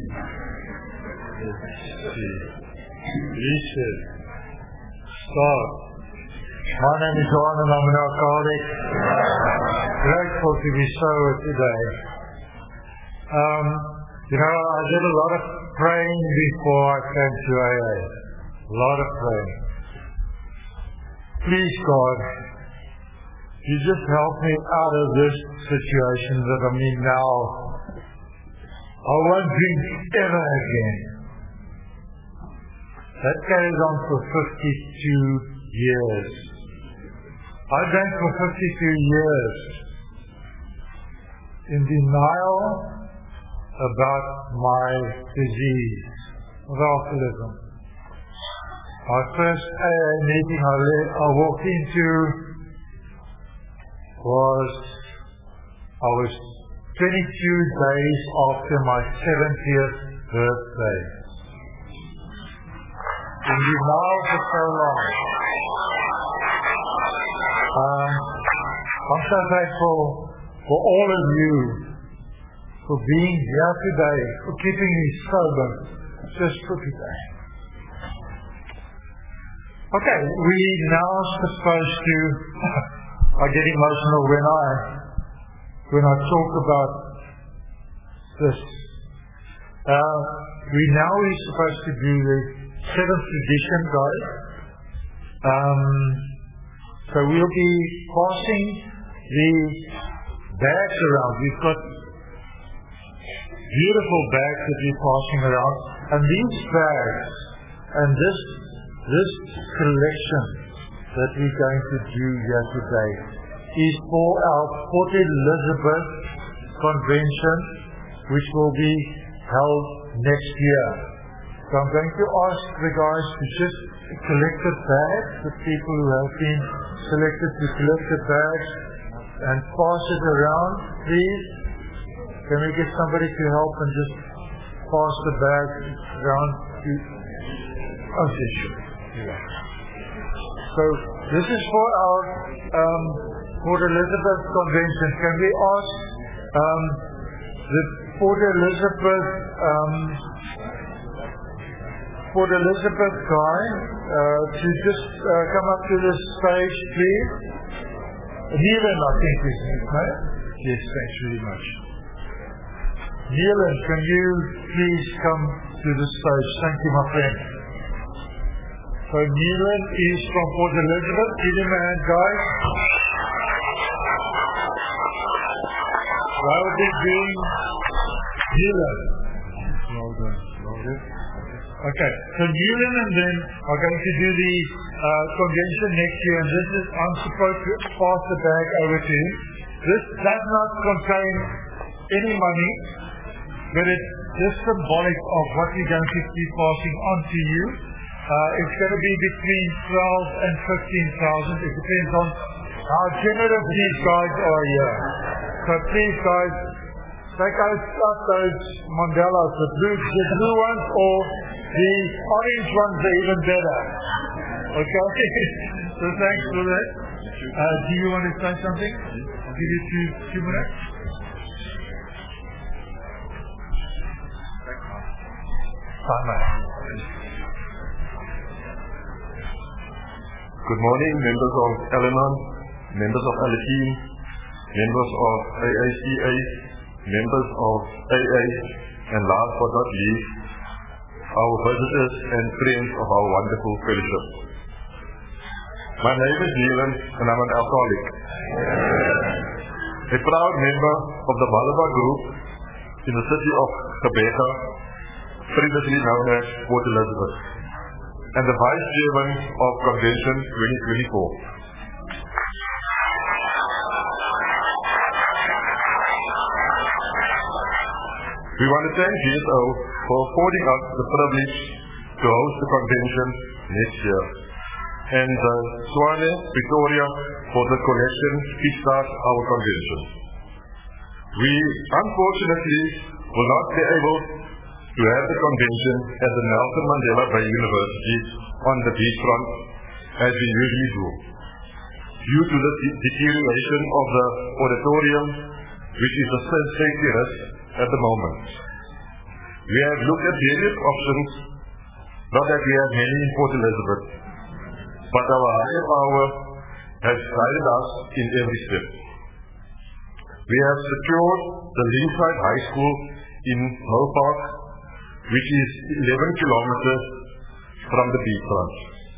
Let's see. He said, start. My name is John and I'm an alcoholic. Grateful to be sober today. Um, you know, I did a lot of praying before I came to A A. A lot of praying. Please, God, you just help me out of this situation that I'm in now. I won't drink ever again. That carries on for fifty-two years. I drank for fifty-two years in denial about my disease of alcoholism. My first A A meeting I, led, I walked into was, I was twenty-two days after my seventieth birthday. In denial for so long. Um, I'm so thankful for all of you for being here today, for keeping me sober just for today. Okay, we now supposed to, I get emotional when I, when I talk about this. Uh, we now are supposed to do the seventh edition, guys. Um, so we'll be passing the bags around. We've got beautiful bags that we're passing around. And these bags and this this collection that we're going to do here today is for our Port Elizabeth Convention, which will be held next year. So I'm going to ask the guys to just collect the bags, the people who have been selected to collect the bags and pass it around, please. Can we get somebody to help and just pass the bag around to... Oh, yes, sure. Yeah. So this is for our um, Port Elizabeth Convention. Can we ask um, the Port Elizabeth um, Port Elizabeth guy uh, to just uh, come up to the stage, please? Neelan, I think is his name. Yes, thanks very much. Neelan, can you please come to the stage? Thank you, my friend. So Neelan is from Port Elizabeth. Give him a hand, guys. Well done, Neelan. Well done. Well done. Okay, so Neelan and then are going to do the uh, convention next year, and this is, I'm supposed to pass the bag over to him. This does not contain any money, but it's just symbolic of what we're going to be passing on to you. Uh, it's going to be between twelve and fifteen thousand. It depends on how generous these guys are here. So please, guys, take out those Mandelas, the blue, the blue ones, or the orange ones are even better. Okay? So thanks for that. Uh, do you want to say something? I'll give you two, two minutes. Good morning, members of Al-Anon, members of Al-Ateen, members of A A C A, members of A A, and last but not least, our visitors and friends of our wonderful fellowship. My name is Neelan and I'm an alcoholic. A proud member of the Malabar Group in the city of Gqeberha, previously known as Port Elizabeth, and the Vice Chairman of Convention twenty twenty-four. We want to thank G S O for affording us the privilege to host the convention next year, and uh, Swane Victoria for the collection to kickstart our convention. We unfortunately will not be able to have the convention at the Nelson Mandela Bay University on the beachfront as we usually do, due to the de- deterioration of the auditorium, which is a safety risk at the moment. We have looked at various options, not that we have many in Port Elizabeth, but our higher power has guided us in every step. We have secured the Linkside High School in Mopark, which is eleven kilometers from the beachfront.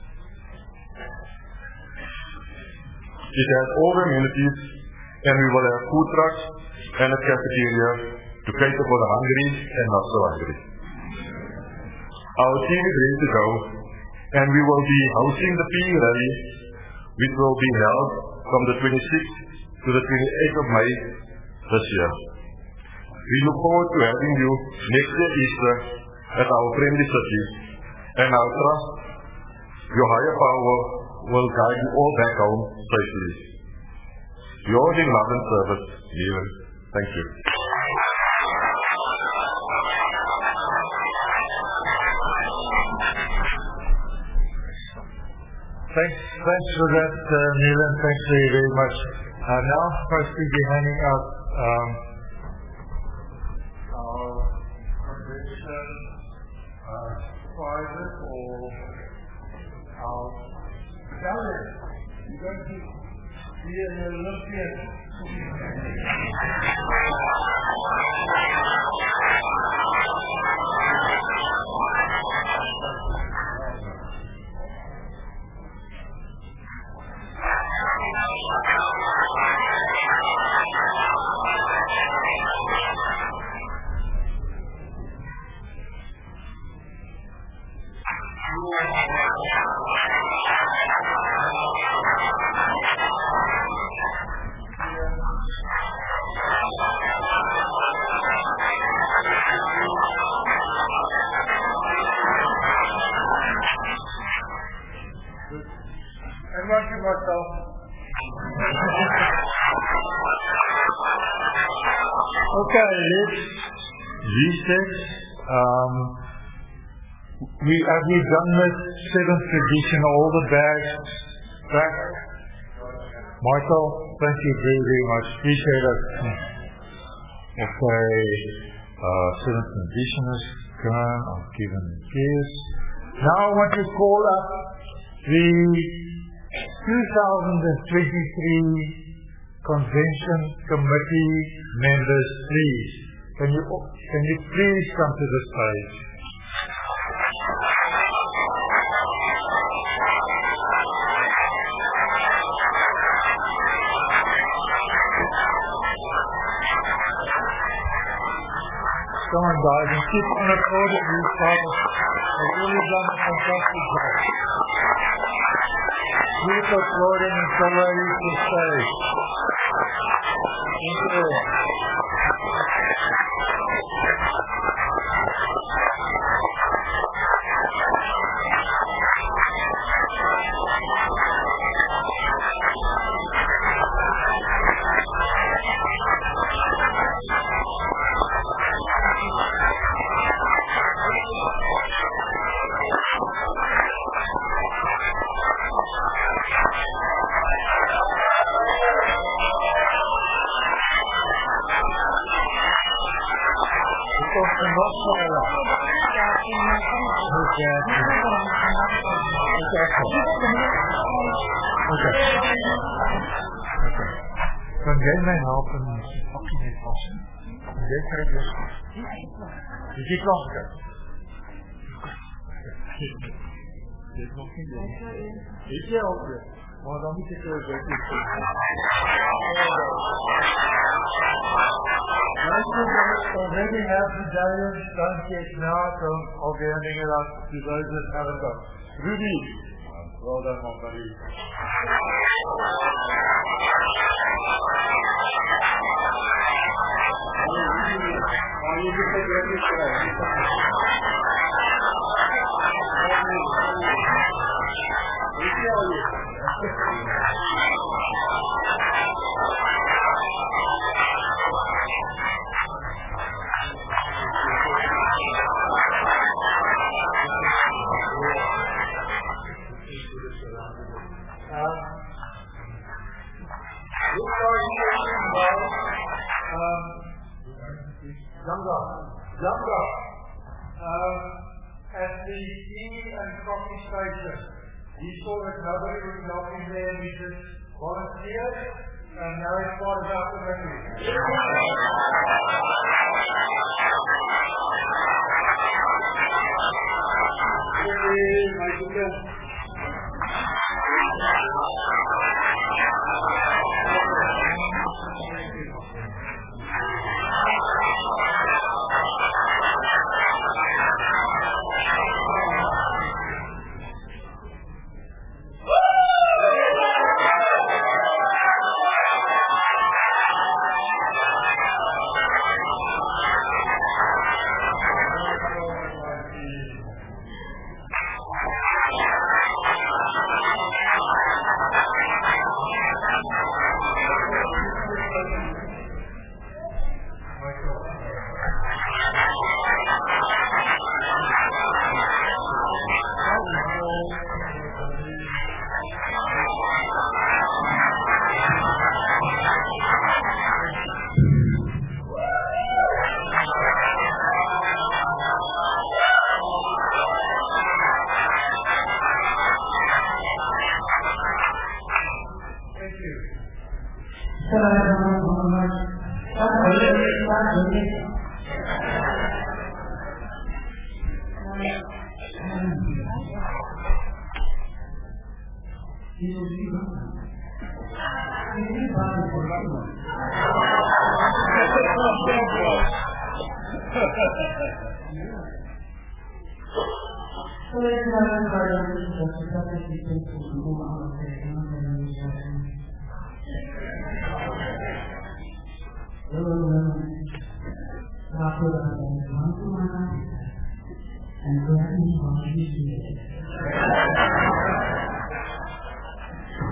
It has all the amenities, and we will have food trucks and a cafeteria to cater for the hungry and not so hungry. Our team is ready to go, and we will be hosting the P E rally, which will be held from the twenty-sixth to the twenty-eighth of May this year. We look forward to having you next year Easter at our friendly city, and I trust your higher power will guide you all back home safely. Yours in love and service, Neelan. Thank you. Thanks, thanks for that, uh, Neelan. Thanks very, very much. Uh, now, first we'll be handing out um, our convention uh, prizes or our talent. You're going to be an Olympian. myself. Okay, let's reset. Um, we, as we've done this seventh tradition, all the bags back. Michael, thank you very, very much. Appreciate it. Okay, uh, seventh tradition is gone. I've given this. Now I want to call up the two thousand twenty-three Convention Committee members, please. Can you, can you please come to the stage? Come on, guys, and keep on applauding these guys. They've really done a fantastic job. Keep applauding and so ready to stay. Thank you. Kan jij mij helpen met die pakje mee passen? Kan jij krijgt dus... Je ziet wel eens. Dit is nog niet doen. Ik help je. Maar dan moet ik er weg. Already have the giants done it now, so I'll be handing it out to those that haven't done. Rudy, well done, my buddy. Oh, you can take it Younger, younger, um, at the tea and coffee station. He saw that nobody was helping there, he just volunteered, and now he's part of our committee.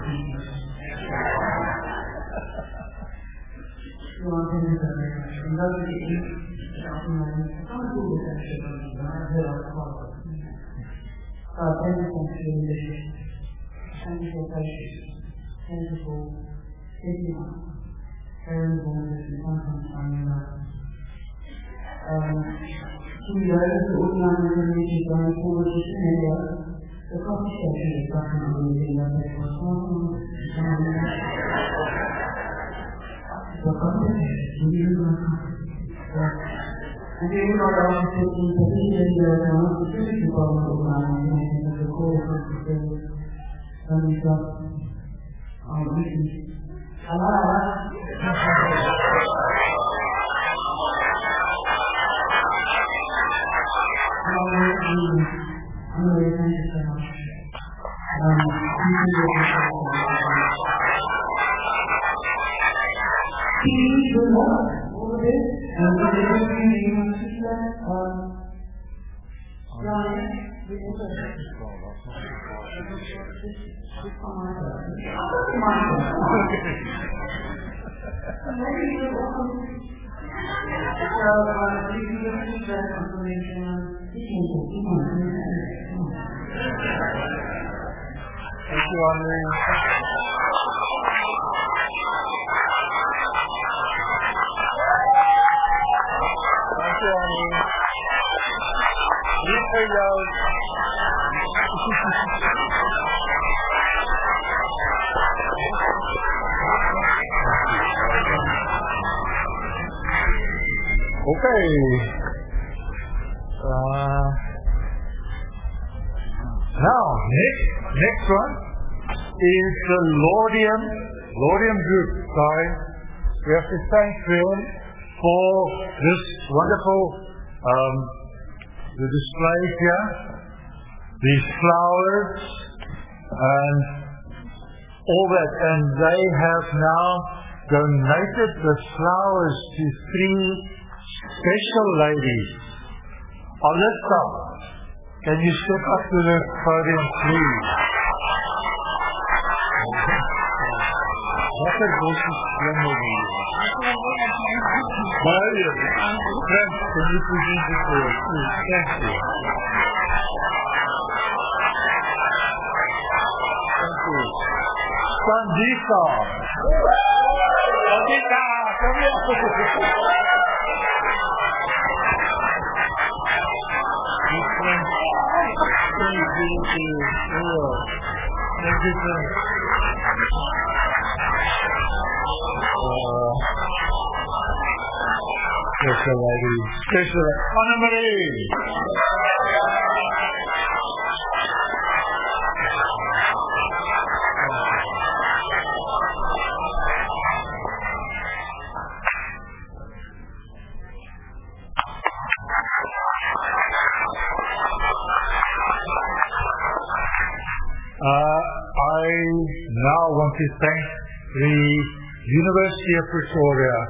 Okay. Uh, now, next, next one is the Laudium, Laudium group. Sorry. We have to thank them for this wonderful, um, the display here, these flowers, and all that. And they have now donated the flowers to three special ladies. Alyssa, can you step up to the podium, please? What a gorgeous woman you are. Mariam, friends, can you present it to us, please? Thank you. Thank you. Sandika. Sandika, come here. Special lady, special Anna-Marie. Uh, I now want to thank the University of Pretoria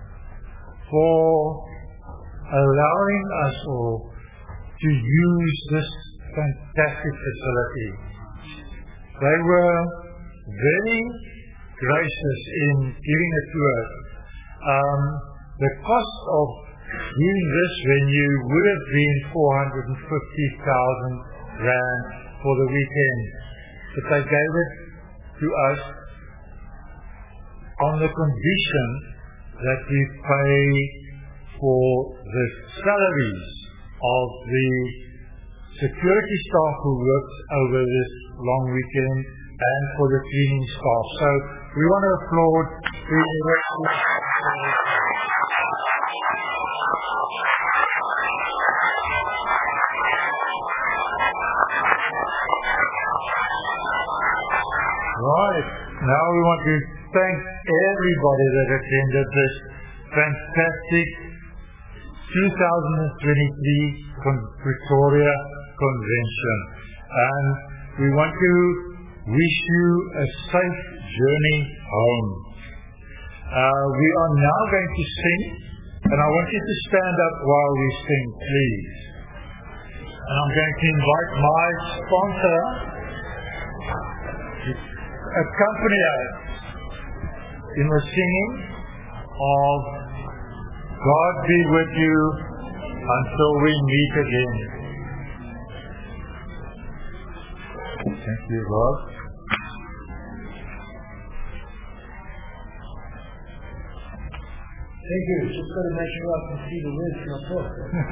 for allowing us all to use this fantastic facility. They were very gracious in giving it to us. Um, the cost of doing this venue would have been four hundred fifty thousand rand for the weekend, but they gave it to us on the condition that we pay for the salaries of the security staff who worked over this long weekend and for the cleaning staff. So we want to applaud the university. Right. Now we want to thank everybody that attended this fantastic two thousand twenty-three Con- Pretoria Convention. And we want to wish you a safe journey home. Uh, we are now going to sing, and I want you to stand up while we sing, please. And I'm going to invite my sponsor, accompany us in the singing of God be with you until we meet again. Thank you, Lord. Thank you. Just got to make sure I can see the words in my book.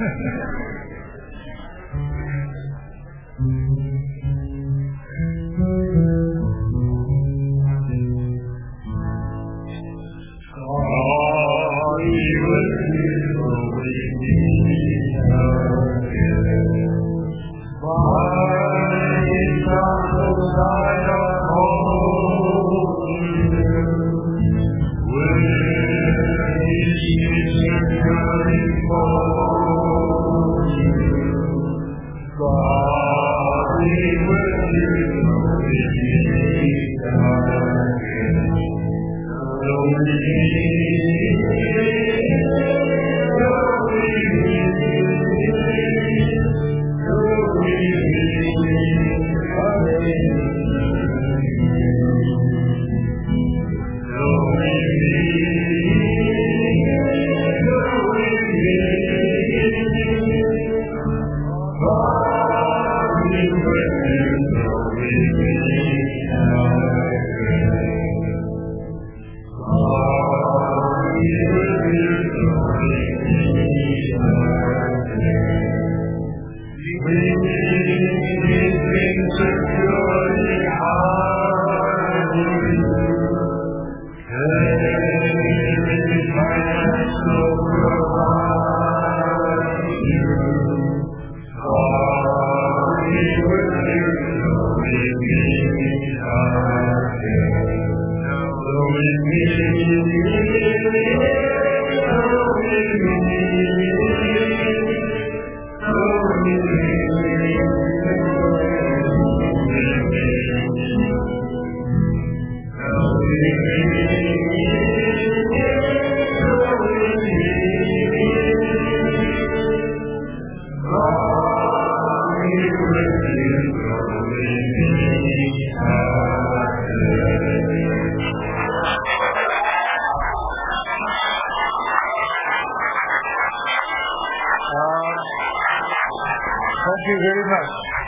Thank you very much.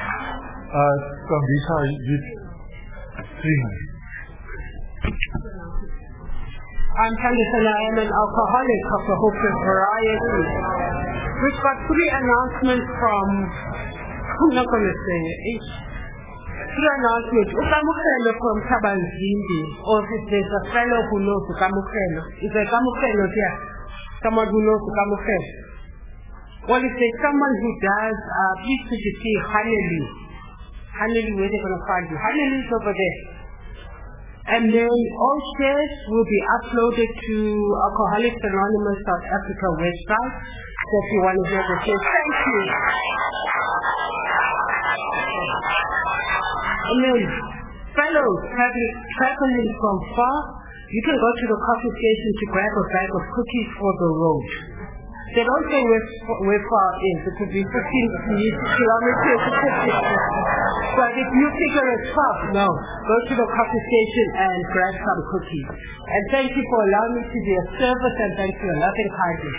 Uh, Kambisa, you sing. I'm Candice and I am an alcoholic of the Hope of Variety. We've got three announcements from, I'm not going to say it, three announcements. Ukamukelo from Kabanzindi, or if there's a fellow who knows Ukamukelo. Is there Ukamukelo there? Someone who knows Ukamukelo? Well, if there's someone who does, uh, please could you see Haneli. Haneli, where they're going to find you. Haneli is over there. And then all shares will be uploaded to Alcoholics Anonymous South Africa website. So if you want to hear the shares, thank you. And then, fellows traveling from far, you can go to the coffee station to grab a bag of cookies for the road. They don't say where, where far is. It could be fifteen kilometers. But if you figure it's far, no. Go to the coffee station and grab some cookies. And thank you for allowing me to be a service, and thank you for loving kindness.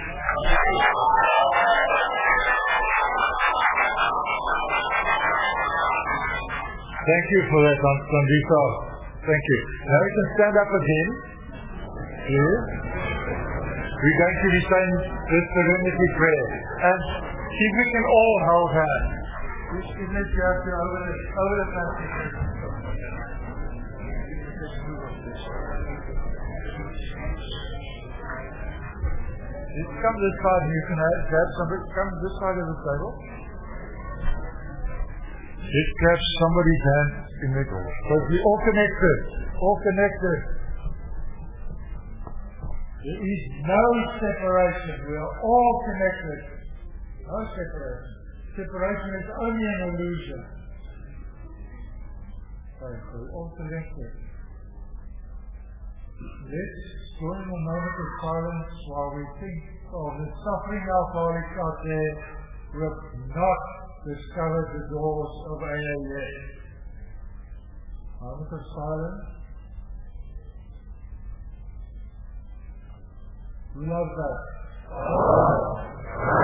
Thank you for that, Kambisa. Thank you. Now we can stand up again. Here. We're going to be saying this serenity prayer. And if we can all hold hands. This is it, you have to over the, over the passage. Just come this side and you can have, grab somebody. Come this side of the table. Just grab somebody's hand in the middle. Because we're all connected. All connected. There is no separation. We are all connected. No separation. Separation is only an illusion. Right, so we're all connected. Let's join a moment of silence while we think of the suffering alcoholics out there who have not discovered the doors of A A S. Moment of silence. Who loves us?